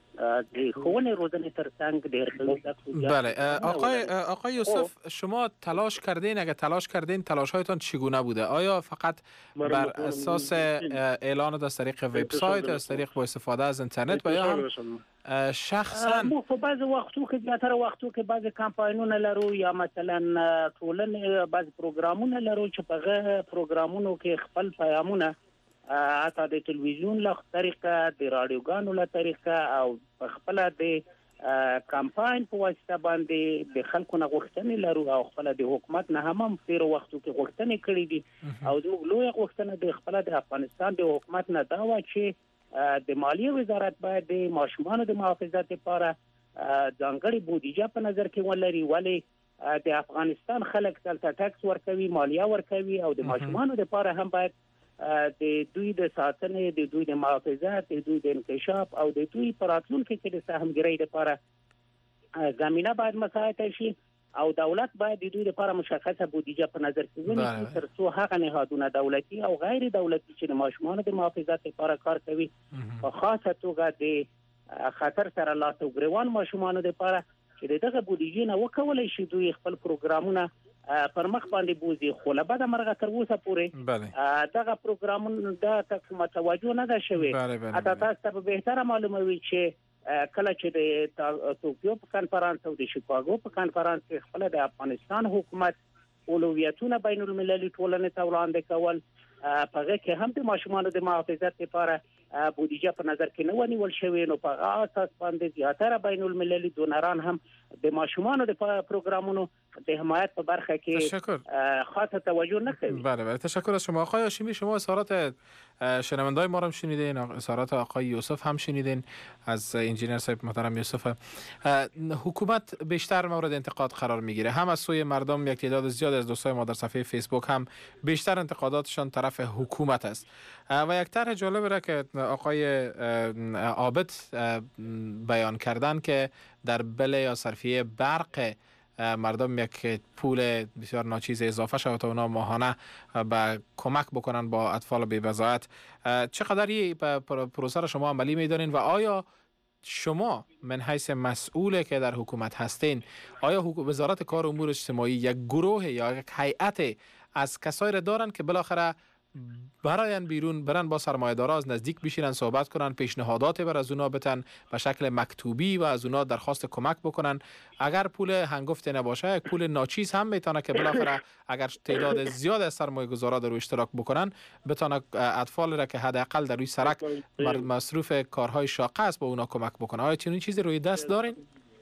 بله. آقای آقای یوسف، شما تلاش کردین؟ اگه تلاش کردین تلاش هایتان چگونه بوده؟ آیا فقط بر اساس اعلان از طریق وبسایت، از طریق با استفاده از اینترنت، و یا هم شخصا مو په بعض وختو کې زیاتره وختو کې بعض کمپاینونه لرو یا مثلا ټولن بعض پروګرامونه لرو چې په هغه پروګرامونو کې خپل پیغامونه حتی د تلویزیون له طریقه د رادیوګانو له طریقه او خپل د کمپاین په واسطه باندې د خلکو نه غوښتنې لرو او خپل د حکومت نه هم په وختو کې غوښتنې کړې دي او زموږ لوی غوښتنه د خپل د افغانستان د حکومت نه دا و چې د مالیې وزارت باید د ماشومانو د محافظت لپاره ځانګړي بودیجه په نظر کې ولري، ولی د افغانستان خلک دلته ټکس ورکوي، مالیه ورکوي او د ماشومانو لپاره هم باید د دوی د ساتنې، د دوی د محافظت، د دوی د انکشاف او د دوی پر راتلونکي کې د سهمګرۍ لپاره زمينه باید مساعد شي او دولت باید د دوی لپاره مشخصه بودیجه په نظر کې ونیسي ترڅو هغه نهادونه دولتي او غیر دولتي چې د ماشومانو د محافظت لپاره کار کوي په خاصه توګه د خطر سره لاس او ګریوان ماشومانو لپاره چې دغه بودیجه نه وکولای شي دوی خپل پروګرامونه پر مخ باندې بوزي، خو له بده مرغه تر اوسه پورې دغه پروګرامونه د حکومت توجه نه ده شوی. اته تاسو ته به تر معلومه وي چې کله چې د توکیو په کانفرنس او د شیکاګو په کانفرنس کې خپل د افغانستان حکومت اولویتونه بین المللي ټولنې ته وړاندې کول، په هغه کې هم د ماشومانو د محافظت لپاره بودیجه په نظر کې نه ونیول شوی، نو په اساس باندې زیاتره بین المللي دونران هم د ماشومانو د پروګرامونو د حمایت په برخه کې خاصه توجه نکوي. بله بله، تشکر از شما. آقای هاشمی، شما اظهارات شنوندای ما رو هم شنیدین، اظهارات آقای یوسف هم شنیدین از انجینر صاحب محترم یوسف. حکومت بیشتر مورد انتقاد قرار میگیره، هم از سوی مردم، یک تعداد زیاد از دوستای ما در صفحه فیسبوک هم بیشتر انتقاداتشان طرف حکومت است. و یک طرح جالب را که آقای عابد بیان کردن که در بل یا صرفیه برق مردم یک پول بسیار ناچیز اضافه شود تا اونا ماهانه به کمک بکنن با اطفال بی بضاعت. چقدر این پروسه را شما عملی میدانین و آیا شما من حیث مسئوله که در حکومت هستین، آیا وزارت کار و امور اجتماعی یک گروه یا یک هیئت از کسایی را دارن که بالاخره براین بیرون برن با سرمایه‌دارا از نزدیک بشینن، صحبت کنن، پیشنهادات بر از اونا بتن به شکل مکتوبی و از اونا درخواست کمک بکنن؟ اگر پول هنگفت نباشه، پول ناچیز هم میتونه که بالاخره اگر تعداد زیاد از سرمایه‌گذارا در اشتراک بکنن بتونه اطفال را که حداقل در روی سرک مصروف کارهای شاقه است با اونا کمک بکنه. آیا چنین چیزی روی دست دارین؟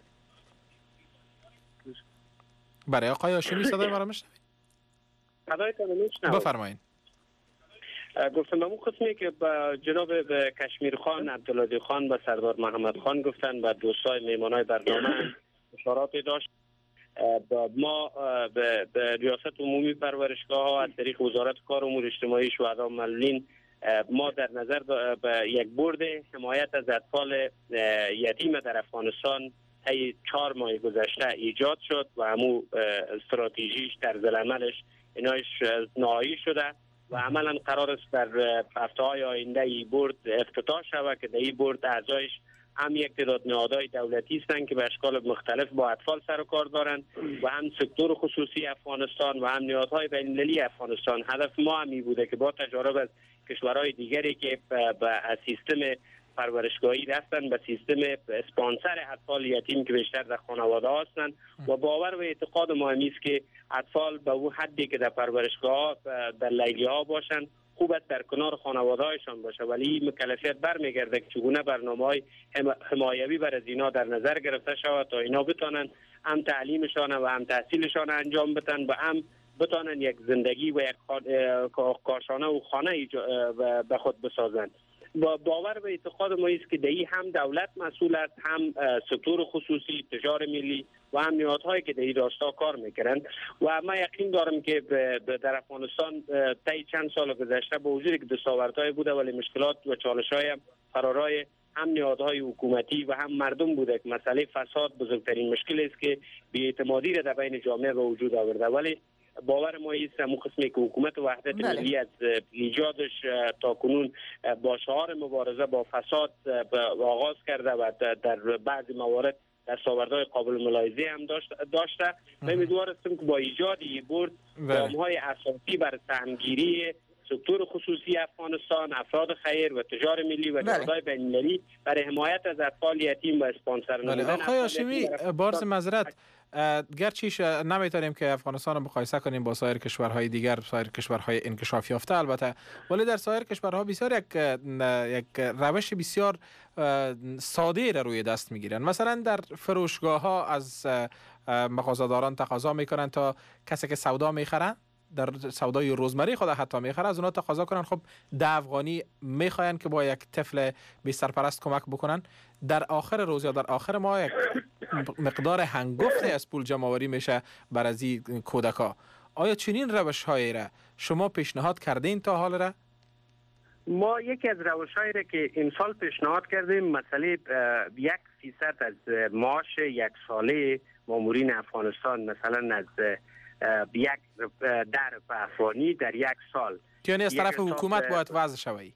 برای آقای هاشمی صدای ما را میشنوید؟ صدایتون میشنوم. بفرمایید. گفتم به اون قسمی که با جناب به کشمیر خان، عبدالهادی خان و سردار محمد خان گفتن و دوستای میمانای برنامه اشارات داشت، ما به ریاست عمومی پرورشگاه ها از طریق وزارت کار و امور اجتماعی شهدا معلولین ما در نظر به یک بورد حمایت از اطفال یتیم در افغانستان طی چهار ماه گذشته ایجاد شد و همو استراتژیش در عملش اینایش نهایی شده و عملا قرار است در هفته‌های آینده این بورد افتتاح شود که در این بورد اعضایش هم یک تعداد نهادهای دولتی هستند که به اشکال مختلف با اطفال سر و کار دارند و هم سکتور خصوصی افغانستان و هم نهادهای بین‌المللی افغانستان. هدف ما هم این بوده که با تجارب از کشورهای دیگری که به سیستم پرورشگاهی رفتن به سیستم اسپانسر اطفال یتیم که بیشتر در خانواده هستند و باور و اعتقاد ما است که اطفال به اون حدی که در پرورشگاه در لیلی ها باشند خوب است در کنار خانواده هایشان باشه، ولی این مکلفیت برمیگرده که چگونه برنامه‌های حمایوی برای از اینا در نظر گرفته شود تا اینا بتونن هم تعلیمشان و هم تحصیلشان انجام بدن و هم بتونن یک زندگی و یک کاشانه و خانه به خود بسازند. با باور و اعتقاد ما است که دهی هم دولت مسئول است، هم سکتور خصوصی، تجار ملی و هم نهادهایی که در این راستا کار میکنند و من یقین دارم که در افغانستان طی چند سال گذشته با وجودی که دستاوردهای بوده ولی مشکلات و چالش‌های فرارای هم نهادهای حکومتی و هم مردم بوده که مسئله فساد بزرگترین مشکل است که بی‌اعتمادی را در بین جامعه به وجود آورده، ولی باور ما است همون قسمی که حکومت وحدت بله. ملی از ایجادش تا کنون با شعار مبارزه با فساد آغاز کرده و در بعضی موارد دستاوردهای قابل ملاحظه هم داشته. من امیدوار هستم که با ایجاد این بورد گام‌های اساسی بر سهمگیری سکتور خصوصی افغانستان، افراد خیر و تجار ملی و نهادهای بین‌المللی برای حمایت از اطفال یتیم و اسپانسر نمودن. آقای هاشمی، بارز معذرت، گرچه نمیتونیم که افغانستان رو مقایسه کنیم با سایر کشورهای دیگر، سایر کشورهای انکشاف یافته البته، ولی در سایر کشورها بسیار یک یک روش بسیار ساده را روی دست میگیرن. مثلا در فروشگاه ها از مغازه‌داران تقاضا میکنن تا کسی که سودا میخرن در سودای روزمره خود حتی میخره از اونها تقاضا کنن خب ده افغانی میخواین که با یک طفل بی سرپرست کمک بکنن. در آخر روز یا در آخر ماه یک مقدار هنگفتی از پول جمع آوری میشه بر از این کودکا. آیا چنین روش هایی را شما پیشنهاد کردین تا حال را؟ ما یکی از روش‌هایی را که امسال پیشنهاد کردیم مسئله یک فیصد از معاش یک ساله مامورین افغانستان مثلا از یک در افغانی در یک سال که یعنی از طرف حکومت باید وضع شوی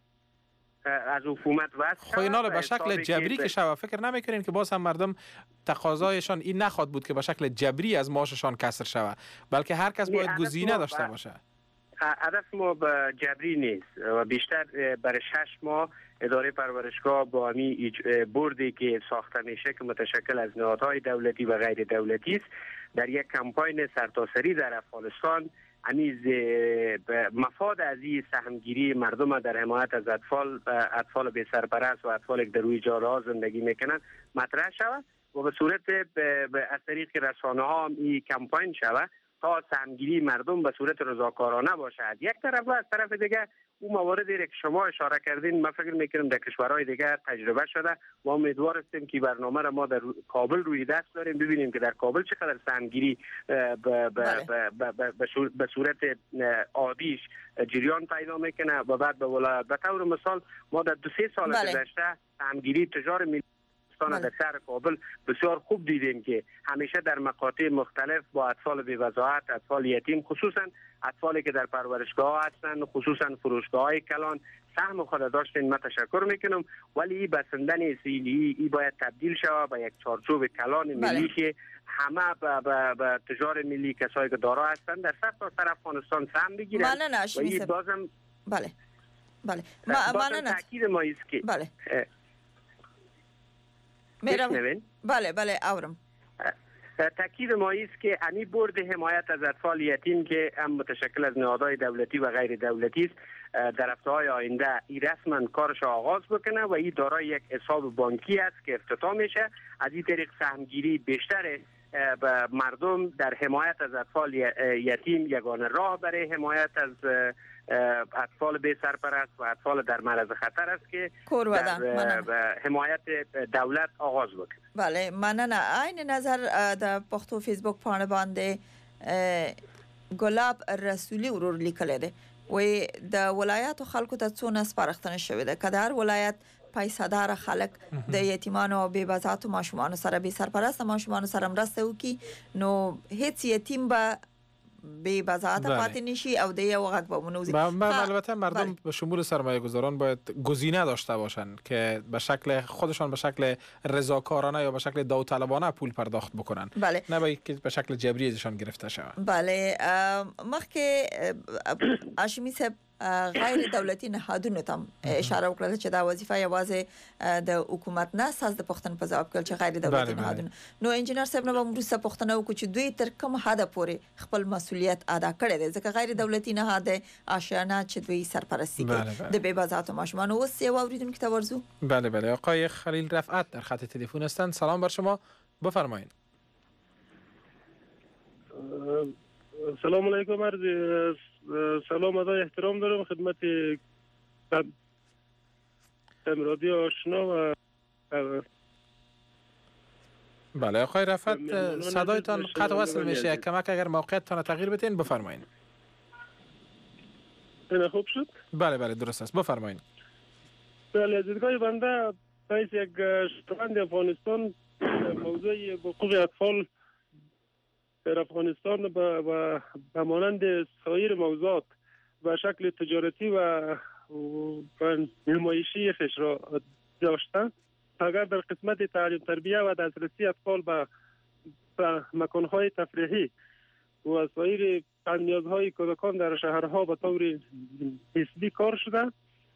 از حکومت وضع خب اینا به شکل جبری که شوه فکر نمیکنین که باز هم مردم تقاضایشان این نخواد بود که به شکل جبری از معاششان کسر شوه، بلکه هر کس باید گزینه داشته باشه؟ هدف ما به جبری نیست و بیشتر برای شش ماه اداره پرورشگاه با همی بوردی که ساخته میشه که متشکل از نهادهای دولتی و غیر دولتی است در یک کمپاین سرتاسری در افغانستان امیز مفاد از این سهمگیری مردم در حمایت از اطفال اطفال بی سرپرست و اطفال که در روی جاده زندگی میکنن مطرح شود و به صورت از طریق رسانه ها هم این کمپاین شود تا سهمگیری مردم به صورت رضاکارانه باشد. یک طرف و از طرف دیگه اون مواردی که شما اشاره کردین من فکر میکنم در کشورهای دیگر تجربه شده. ما امیدوار هستیم که برنامه را ما در کابل روی دست داریم ببینیم که در کابل چقدر سهمگیری به صورت عادیش جریان پیدا میکنه و بعد به ولایت. به طور مثال ما در دو سه سال گذشته سهمگیری تجار ملی در شهر کابل بسیار خوب دیدیم که همیشه در مقاطع مختلف با اطفال بی وضاحت، اطفال یتیم، خصوصا اطفالی که در پرورشگاه هستند، خصوصا فروشگاه‌های کلان سهم خود داشتین. من تشکر میکنم ولی این بسنده نیست، این باید تبدیل شود به یک چارچوب کلان ملی که همه به تجار ملی کسایی که دارا هستند در سر تا سر افغانستان سهم بگیرن. و این بازم بله بله بازم تاکید ما است که بله میرم. بله بله آورم. تاکید ما است که امی بورد حمایت از اطفال یتیم که هم متشکل از نهادهای دولتی و غیر دولتی است در هفته‌های آینده این رسما کارش آغاز بکنه و این دارای یک حساب بانکی است که افتتاح میشه. از این طریق سهمگیری بیشتر به مردم در حمایت از اطفال یتیم یگانه راه برای حمایت از اطفال بی سرپرست و اطفال در معرض خطر است که در حمایت دولت آغاز بکنه. بله مننه. عین نظر در پښتو فیسبوک پاڼه باندې ګلاب رسولي ورور لیکلی دی وې د ولایتو خلکو ته څونه سپارښتنه شوې ده کله هر ولایت پیسادار خلک د یتیمانو او بې بزاتو ماشومان سره به سرپرست ماشومان سره مرسته وکي نو هیڅ یتیم به بی بزاعت پاتې نشي او د یو غږ به منوزی. البته مردم به شمول سرمایه گذاران باید گزینه داشته باشند که به شکل خودشان به شکل رضاکارانه یا به شکل داوطلبانه پول پرداخت بکنن. بله. نه باید که به شکل جبری ازشان گرفته شود. بله مخکې هاشمی صاحب غیر دولتي نهادونو ته اشاره وکړه چې دا وظیفه یوازې د حکومت نه اساس د پښتون په ځواب کول چې غیر دولتي نهادونو نو انجنیر صاحب نو موږ څه پښتنه وکړو چې دوی تر کوم حد پورې خپل مسولیت ادا کړی دی ځکه غیر دولتي نهاد آشیانه چې دوی سرپرستی کوي د بې بزاتو ماشومان اوس یو اوریدونکو ته ورزو. بله بله آقای خلیل رفعت در خط تلفن هستند. سلام بر شما، بفرمایید. سلام علیکم، عرض سلام ادای احترام دارم خدمت رادیو آشنا و بله آقای رفعت صدایتان قطع وصل میشه، کمک اگر موقعیتتان تغییر بدین بفرمایید. این خوب شد؟ بله بله درست است، بفرمایید. بله دیدگاه بنده باید یک شهروند افغانستان موضوع حقوق اطفال در افغانستان و به مانند سایر موضوعات به شکل تجارتی و نمایشی خیش را داشته اگر در قسمت تعلیم تربیه و دسترسی اطفال به مکانهای تفریحی و سایر نیازهای کودکان در شهرها به طور نسبی کار شده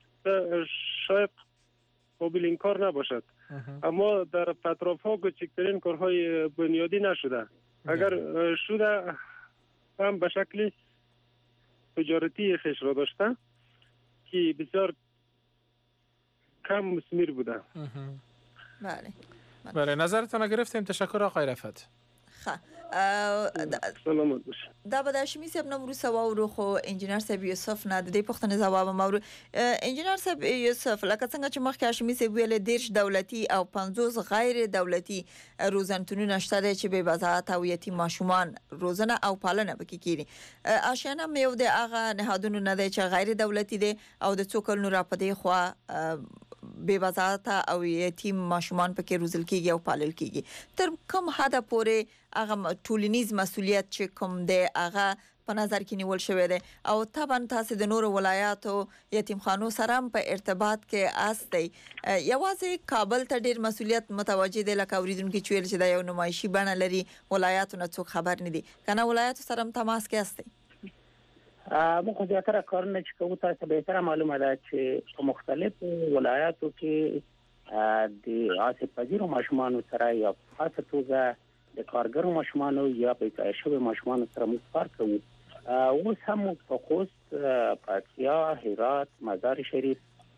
شاید قابل انکار نباشد، اما در اطراف ها کوچکترین کارهای بنیادی نشده. اگر شده هم به شکل تجارتی خیش را داشته که بسیار کم مثمر بوده. بله بله نظرتان گرفتیم. تشکر آقای رفعت. خب سلامت باشه. دا به هاشمی صاحب نمرو سواورو خو انجینر صاحب یوسف نه د دې پښتنې جواب مورو انجینر صاحب یوسف لکه څنګه چې مخکې هاشمی صاحب ویل دیرش دولتي او پنځوس غیر دولتي روزنتونونه شته چې به بزاعت او یتیم ماشومان روزنه او پالنه پکې کیږي. آشیانه مې یو د هغه نهادونو نه دی چې غیر دولتي دی او د څو کلونو را پدې خو بے وزات او یتیم ماشومان پکې روزل کیږي او پالل کیږي. تر کوم حد پورې هغه ټولنیز مسولیت چې کوم دی هغه په نظر کې نیول شوی دی او طبعا تاسو د نورو ولایاتو یتیمخانو سره په ارتباط کې آستئ. یوازې کابل ته ډیر مسولیت متوجه دی لکه اوریدونکو چې ویل چې دا یو نمایشي بڼه لري ولایاتو نه څوک خبر نه دي کنه ولایاتو سره هم تماس کې آستئ. مو خو زیاتره کارونه چې کوو تاسو به تر معلومه ده چې په مختلفو ولایاتو کې د آسیب پذیرو ماشومانو سره یا خاصه توګه د کارګرو ماشومانو یا په شوی ماشومانو سره موږ کار کوو. اوس هم په خوست، پکتیا، هرات، مزار شریف،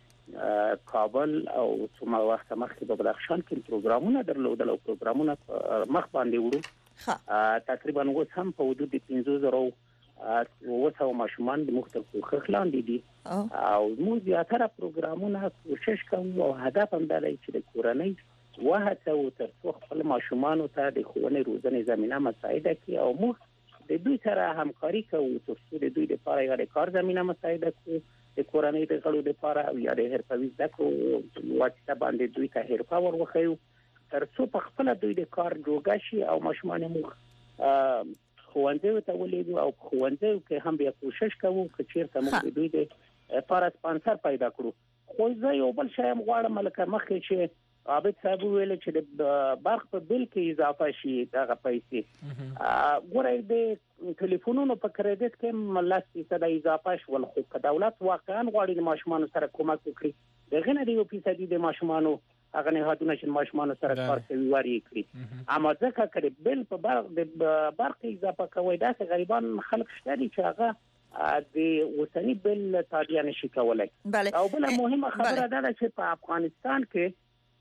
کابل او څومره وخت مخکې په بدخشان کې پروګرامونه درلودل او پروګرامونه مخ باندې وړو. تقریبا اوس هم په حدود پنځه زره وسو ماشومان د مختلفو خخلاندې دي او موږ زیاتره پروګرامونه کوشش کوو او هدف هم دا دی چې د کورنۍ وهڅو ترڅو خپل ماشومان ته د ښوونې روزنې زمينه مساعده کړي او موږ د دوی سره همکاري کوو ترڅو د دوی لپاره یو د کار زمينه مساعده کړو د کورنۍ د غړو لپاره او یا د هرپوي ځکو واسطه باندې دوی ته هرپا ورخیو ترڅو په خپل دوی د کار جوړ شي او ماشومان موږ خوانځو ته ولېږو او خوانځو کې هم بیا کوشش کوو چې چیرته موږ دوی د لپاره سپانسر پیدا کړو. خو زه یو بل شی غواړم لکه مخکې چې عابد صاحب ویل چې د برق په بل کې اضافه شي دغه پیسې ګورئ د ټلیفونونو په کریډټ کې ملت فیصد اضافه شول خو په دولت واقعا غواړي د ماشومان سره کومک وکړي دغه نه دی یو فیصد د ماشومان هغه نهادونه چې ماشومان سره کار کوي وری کړی اما ځکه کړي بل په برق د برق اضافه کوي دا چې غریبان خلک شته چې هغه د وسنی بل تابع نشي کولای. او بل مهمه خبره ده چې په افغانستان کې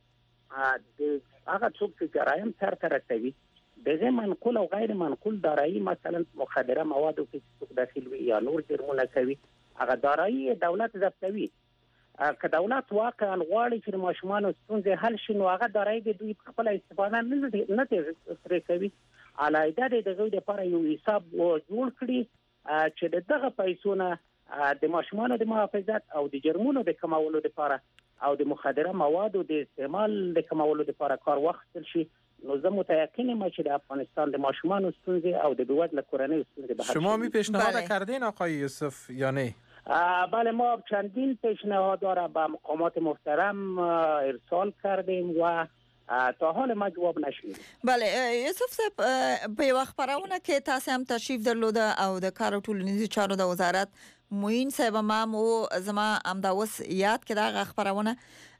د هغه څوک چې جرایم سر ته رسوي دغه منقول او غیر منقول دارایی مثلا مخدره مواد او څوک داخل وي یا نور جرمونه کوي هغه دارایی دولت ضبطوي. که دولت واقعا غواړي چې ماشومان ستونزې حل شي نو هغه دارایی د دوی خپل استفاده نه ترې کوي. علاوه د دغه لپاره یو حساب جوړ کړي چې دغه پیسو نه د ماشومانو د محافظت او د جرمونو د کمولو لپاره او د مخدره موادو د استعمال د کمولو لپاره کار واخیستل شي، نو زه متأکد یم چې د افغانستان د ماشومانو ستونزې او د بی‌وزله کورنیو ستونزې به حل شي. شما می پیشنهاد کردین آقای یوسف یا نه؟ بله، ما چندین پیشنهاد را به مقامات محترم ارسال کردیم و تا حال ما جواب نشید. بله یوسف صاحب، په یو خبرونه کې تاسو هم تشریف درلوده او د کار او ټولنیزو چارو د وزارت موین صاحب هم او زما هم دا اوس یاد کړه هغه خبرونه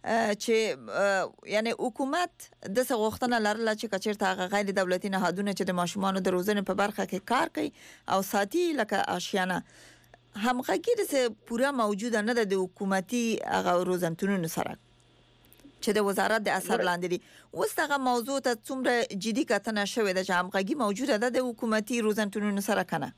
چې یعنی حکومت د څه غوښتنه لرله چې کچیرته هغه غیر دولتي نهادونه چې د ماشومانو د روزنې په برخه کې کار کوي او ساتي لکه آشیانه همغږي د پوره موجوده نه ده د حکومتي هغه روزنتونونو سره چې د وزارت د اثر لاندې دي. اوس دغه موضوع ته څومره جدي کتنه شوې ده چې همغږي موجوده ده د حکومتي روزنتونونو سره کنه؟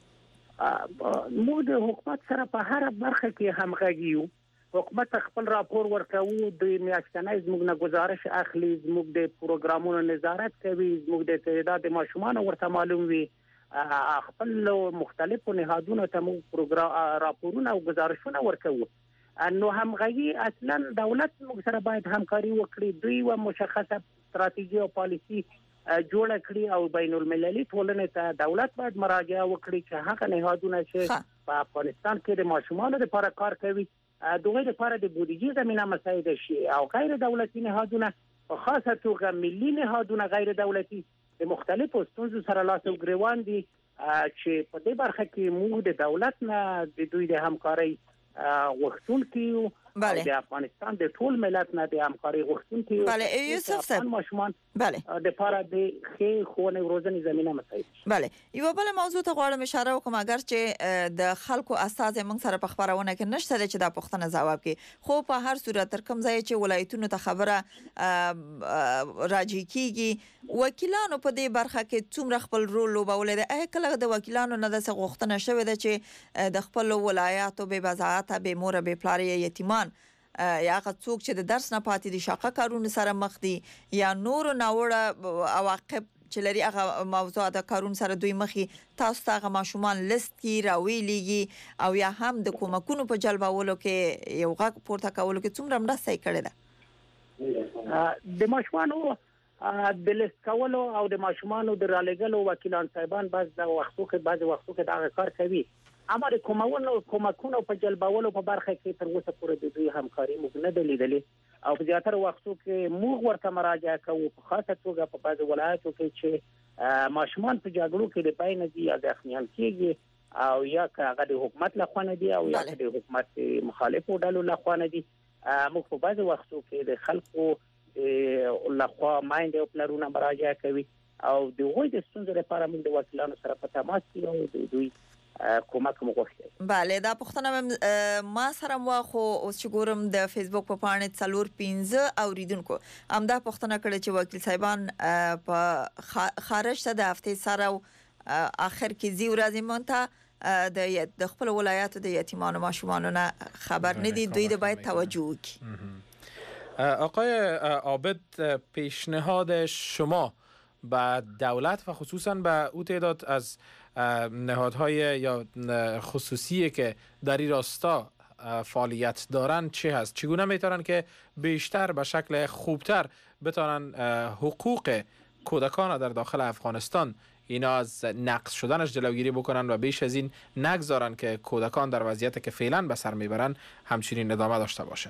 موږ د حکومت سره په هر برخه کې همغږي یو. حکومت خپل راپور ورکوي، د میاشتنۍ زموږ نه گزارش اخلي، زموږ د پروګرامونو نظارت کوي، زموږ د تعداد ماشومان ورته معلوم وي، خپل مختلفو نهادونو ته موږ پروګرام راپورونه او گزارشونه ورکوي. نو همغږي اصلا دولت موږ سره باید همکاري وکړي، دوی و مشخصه استراتیژي او پالیسي جوړ کړي او بین المللي ټولنې ته دولت باید مراجعه وکړي چې هغه نهادونه چې په افغانستان کې د ماشومانو لپاره کار کوي دوی لپاره د بودیجې زمینه مساعده شي، او غیر دولتي نهادونه په خاصه توګه ملي نهادونه غیر دولتي د مختلفو ستونزو سره لاس او ګریوان دي چې په دې برخه کې موږ د دولت نه د دوی د همکارۍ غوښتونکي او د افغانستان د ټول ملت نه د همکارۍ غوښتونکي. بله یوسف صاحب، ماشومان بله د لپاره د ښې ښوونې او روزنې زمینه مساعد. بله یو بل موضوع ته غواړم اشاره وکم، اگر چې د خلکو اساس موږ سره په خبرونه کې نشته چې دا پوښتنه ځواب کړي، خو په هر صورت تر کوم ځای چې ولایتونو ته خبره راځي کیږي، وکیلانو په دې برخه کې څومره خپل رول لوبولی دی؟ ایا کله د وکیلانو نه داسې غوښتنه شوې ده چې د خپل ولایاتو بې وضاحته، بې موره، بې پلاره یتیمان یا هغه څوک چې د درس نه پاتې دي، شاقه کارونو سره مخ دي یا نور ناوړه عواقب چې لري هغه موضوع د کارونو سره دوی مخي، تاسو ته هغه ماشومان لیست کی راویلیږي او یا هم د کومکونو په جلبولو کې یو غږ پورته کولو کې څومره مرسته کړې ده؟ د ماشومانو د لیست کولو او د ماشومانو د رالېګلو وکیلان صاحبان بعض د وختو کې بعض وختو کې دا کار کوي، اما د کومونو کومکونو په جلبولو په برخه کې تر اوسه پورې د دوی همکاري موږ نه ده لیدلې، او په زیاتره وختو کې موږ ورته مراجعه کوو، په خاصه توګه په بعضو ولایاتو کې چې ماشومان په جګړو کې د پای نه دي یا زخمیان کېږي او یا که هغه د حکومت لخوا نه دي او یا که د حکومت مخالفو ډلو لخوا نه دي. موږ په بعضو وختو کې د خلکو لخوا مایندې او پلرونه مراجعه کوي او د هغوی د ستونزو لپاره موږ د وکیلانو سره په تماس کې او د دوی کومک مو غوښتل. بله دا پوښتنه ما سره مو خو اوس چې ګورم د فیسبوک په پاڼې څلور پنځه اوریدونکو هم دا پوښتنه کړې چې وکیل صاحبان په خارج ته د هفتې سره اخر کې زی ورځې مونته د خپل ولایاتو د یتیمانو ماشومانو نه خبر نه دي، دوی د باید توجه وکړي. آقای عابد، پیشنهاد شما به دولت و خصوصا به او تعداد از نهادهای یا خصوصی که در این راستا فعالیت دارن چه هست؟ چگونه میتونن که بیشتر به شکل خوبتر بتونن حقوق کودکان در داخل افغانستان اینا از نقض شدنش جلوگیری بکنن و بیش از این نگذارن که کودکان در وضعیتی که فعلا به سر میبرن همچنین ادامه داشته باشه؟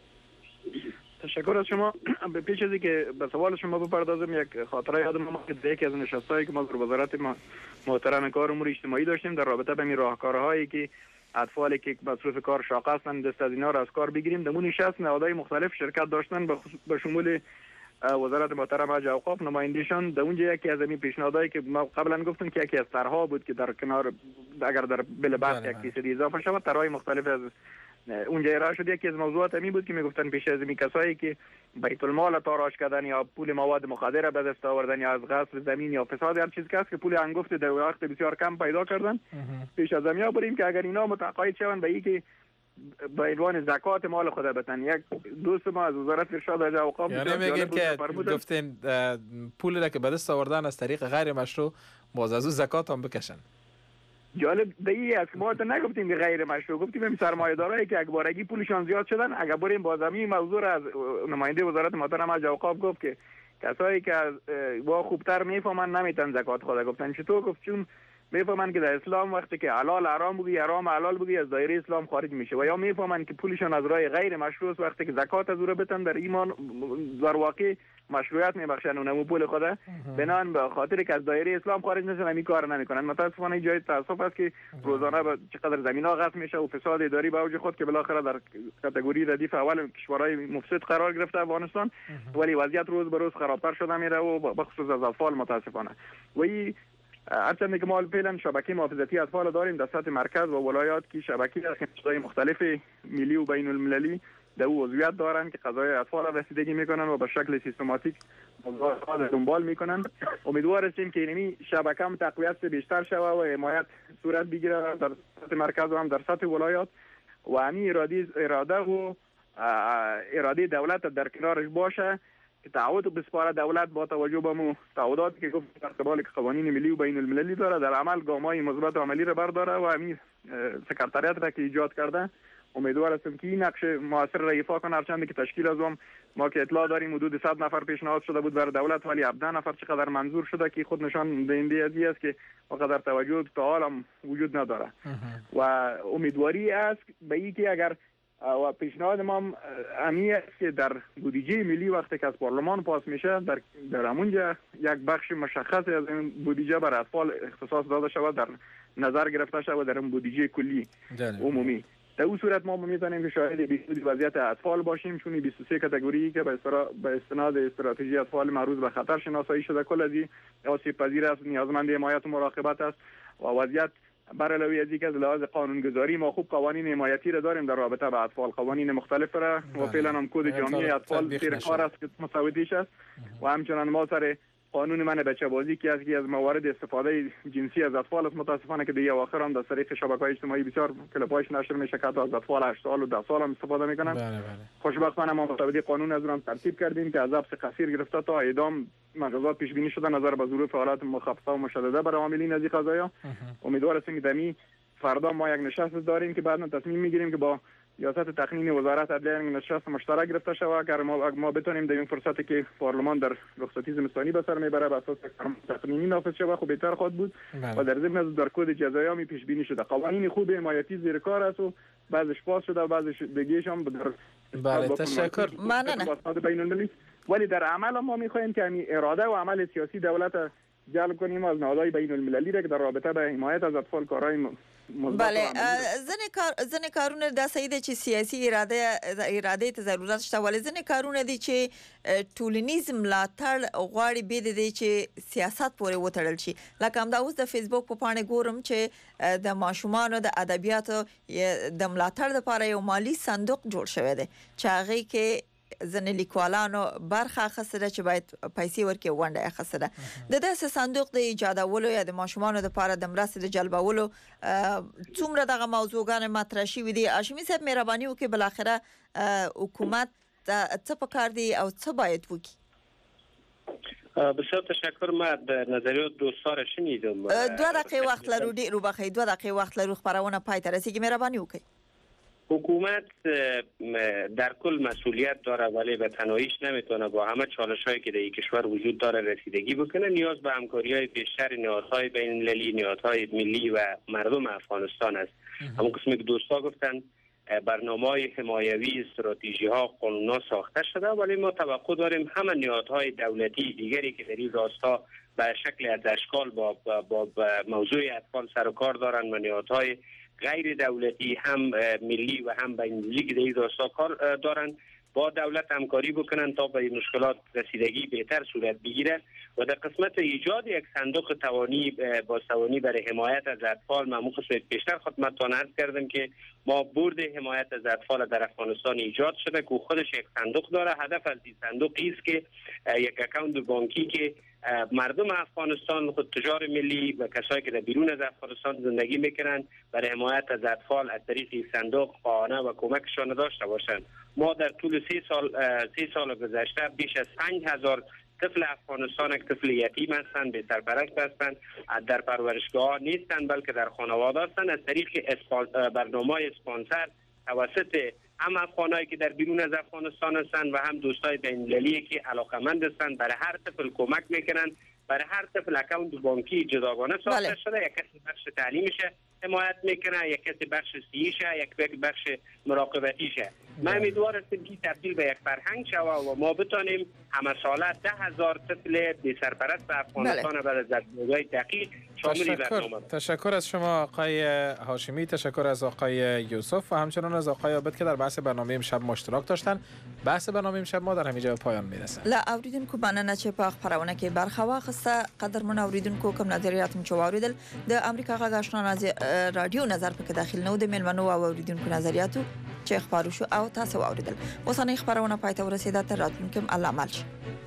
تشکر از شما. به پیش از اینکه به سوال شما بپردازم، یک خاطره یادم اومد که یکی از نشستایی که ما در وزارت محترم کار امور اجتماعی داشتیم در رابطه با این راهکارهایی که اطفالی که مصروف کار شاق هستند دست از اینا را از کار بگیریم، در اون نشست نهادهای مختلف شرکت داشتن به شمول وزارت محترم حج اوقاف نمایندگیشان. در اونجا یکی از این پیشنهادهایی که ما قبلا گفتم که یکی از طرحها بود که در کنار اگر در بل بعد یک فیصد اضافه شود، طرحهای مختلف از اونجا ارائه شد. یکی از موضوعات می بود که میگفتن پیش از این کسایی که بیت المال تاراج کردن یا پول مواد مخدر به دست آوردن یا از غصب زمین یا فساد هر چیز که پول انگفت در وقت بسیار کم پیدا کردن، پیش از این بریم که اگر اینا متقاعد شوند به اینکه به عنوان زکات مال خود بتن. یک دوست ما از وزارت ارشاد حج اوقاف یعنی میگین که گفتین پولی را که به دست آوردن از طریق غیر مشروع باز از اون زکات هم بکشن. جالب دیگه است که ما تا نگفتیم غیر مشروع، گفتیم این سرمایه‌دارایی که اکبارگی پولشان زیاد شدن. اگر بریم باز همین موضوع را از نماینده وزارت محترم حاج اوقاف گفت که کسایی که با خوبتر میفهمن نمیتن زکات خدا. گفتن چطور؟ گفت چون میفهمن که در اسلام وقتی که حلال حرام بگی، حرام حلال بگی، از دایره اسلام خارج میشه، و یا میفهمن که پولشان از راه غیر مشروع وقتی که زکات از او را بتن در ایمان در واقع مشروعیت میبخشن اونمو پول خدا، بنان به خاطر که از دایره اسلام خارج نشن همین کار نمیکنن. متاسفانه جای تاسف است که روزانه با چقدر زمینا غصب میشه و فساد اداری به اوج خود که بالاخره در کاتگوری ردیف اول کشورهای مفسد قرار گرفته افغانستان، ولی وضعیت روز به روز خرابتر شده میره و بخصوص از اطفال متاسفانه. و این هرچند که ما فعلا شبکه محافظتی اطفال داریم در سطح مرکز و ولایات که شبکه از کشورهای مختلف ملی و بین المللی در او عضویت دارن که قضای اطفال را رسیدگی میکنن و به شکل سیستماتیک موضوعات دنبال میکنن. امیدوار هستیم که اینمی شبکه هم تقویت بیشتر شود و حمایت صورت بگیره در سطح مرکز و هم در سطح ولایات، و همین اراده اراده و اراده دولت در کنارش باشه که تعهد بسپاره دولت با توجه به مو تعهداتی که گفت در قبال قوانین ملی و بین المللی داره در عمل گامای مثبت عملی را برداره و همین سکرتریات را که ایجاد کرده امیدوار هستم که این نقش موثر را ایفا کنه. هرچند که تشکیل از هم ما که اطلاع داریم حدود صد نفر پیشنهاد شده بود برای دولت، ولی هفده نفر چقدر منظور شده که خود نشان دهنده ازی است که وقدر توجه تا حال هم وجود نداره. و امیدواری است به این که اگر و پیشنهاد ما امی است که در بودجه ملی وقتی که از پارلمان پاس میشه در در همونجا یک بخش مشخص از این بودجه برای اطفال اختصاص داده شود، در نظر گرفته شود در این بودجه کلی عمومی. در اون صورت ما میتونیم که شاهد بهبود وضعیت اطفال باشیم، چون بیست و سه کاتگوری که به استناد استراتژی اطفال معروض به خطر شناسایی شده کل از این آسیب پذیر است، نیازمند حمایت و مراقبت است. و وضعیت بر علاوه از اینکه از لحاظ قانونگذاری ما خوب قوانین حمایتی را داریم در رابطه با اطفال، قوانین مختلف را و فعلا هم کد جامعه اطفال زیر کار است که مساویش است، و همچنان ما سر قانون من بچه بازی که از از موارد استفاده جنسی از اطفال است متاسفانه که دیگه اواخر هم در طریق شبکه‌های اجتماعی بسیار کلیپاش نشر میشه که از اطفال هشت سال و ده سال هم استفاده میکنن. بله بله. خوشبختانه ما مطابق قانون از اون ترتیب کردیم که از حبس قصیر گرفته تا اعدام مجازات پیش بینی شده نظر به ظروف حالات مخففه و مشدده برای عاملین از این قضایا. امیدوار هستیم که دمی فردا ما یک نشست داریم که بعدا تصمیم میگیریم که با ریاست تقنینی وزارت عدلیه نشست مشترک گرفته شود اگر ما ما بتونیم در این فرصتی که پارلمان در رخصتی زمستانی به سر میبره بر اساس تقنینی نافذ شود خوب بهتر خواهد بود. بله. و در ضمن از در کد جزایی هم پیش بینی شده قوانین خوب حمایتی زیر کار است و بعضش پاس شده و بعضش دیگه‌اش هم در بله تشکر ممنون. ولی در عمل ما می‌خوایم که همین اراده و عمل سیاسی دولت جلب کنیم از نهادهای بین المللی را که در رابطه با حمایت از اطفال کارهای بله ځنې کار ځنې کارونه د سیده چې سیاسي اراده اراده ته ضرورت شته ولې ځنې کارونه دي چې ټولنیز ملاتړ غواړي به دي چې سیاست پورې وتړل شي. لکه همدا اوس د فیسبوک په پاڼه ګورم چې د ماشومانو د ادبیاتو د ملاتړ لپاره یو مالی صندوق جوړ شوی دی چې هغه کې ځنې لیکوالانو برخه اخیسته چې باید پیسې ورکړي ونډه اخیسته. د داسې صندوق د ایجادولو یا د ماشومانو لپاره د مرستې د جلبولو څومره دغه موضوعګان مطرح شوي دي؟ هاشمي صاحب مهرباني وکړئ بالاخره حکومت څه پکار دی او څه باید وکړي؟ بسیار تشکر. ما د نظریات دوستا را شنیدم. دو دقیقه وخت لرو ډیر وبخښئ دو دقیقه وخت لرو خبرونه پای ته رسیږي. مهرباني وکړئ. حکومت در کل مسئولیت داره ولی به تنهاییش نمیتونه با همه چالش‌هایی که در این کشور وجود داره رسیدگی بکنه. نیاز به همکاری‌های بیشتر نهادهای بین‌المللی، نهادهای ملی و مردم افغانستان است. همون قسمی که دوستا گفتن برنامه‌های حمایوی، استراتژی‌ها، قانون‌ها ساخته شده ولی ما توقع داریم همه نهادهای دولتی دیگری که در این راستا به شکل از اشکال با, با, با, با موضوع اطفال سر و کار دارن و نهادهای غیر دولتی هم ملی و هم بین‌المللی که در این راستا کار دارن با دولت همکاری بکنن تا به مشکلات رسیدگی بهتر صورت بگیره. و در قسمت ایجاد یک صندوق توانی با توانی برای حمایت از اطفال ما قسمت بیشتر خدمتتان عرض کردم که ما بورد حمایت از اطفال در افغانستان ایجاد شده که خودش یک صندوق داره. هدف از این صندوق است که یک اکانت بانکی که مردم افغانستان، خود تجار ملی و کسایی که در بیرون از افغانستان زندگی میکنن برای حمایت از اطفال از طریق این صندوق خانه و کمکشان داشته باشند. ما در طول سی سال سی سال گذشته بیش از پنج هزار طفل افغانستان یک طفل یتیم هستند، به سرپرست هستند، در پرورشگاه نیستند بلکه در خانواده هستند. از طریق برنامه اسپانسر توسط هم افغانایی که در بیرون از افغانستان هستند و هم دوستای بین‌المللی که علاقمند هستند برای هر طفل کمک میکنند. برای هر طفل اکانت بانکی جداگانه ساخته بله. شده. یک کسی بخش تعلیمیش حمایت میکنه، یک کسی بخش سیشه، یک بخش مراقبتیشه. من امیدوار هستم که تبدیل به یک فرهنگ شود و ما بتانیم همه ساله ده هزار طفل بی سرپرست افغانستان بله. بعد از زدگاه دقیق شامل برنامه. تشکر از شما آقای هاشمی، تشکر از آقای یوسف و همچنان از آقای عابد که در بحث برنامه امشب مشترک داشتن. بحث برنامه امشب ما در همینجا به پایان میرسه. لا اوریدونکو مننه چې په خبرونه کې برخه واخیسته. قدرمن اوریدونکو کوم نظریات مو چواریدل د امریکا غږ آشنا رادیو نظر پکې داخل نو د ملمنو او اوریدونکو نظریاتو چې خبرو شو او تاسو اوریدل. اوسنۍ خبرونه پای ته ورسیده. تر راتلونکي الله مل شي.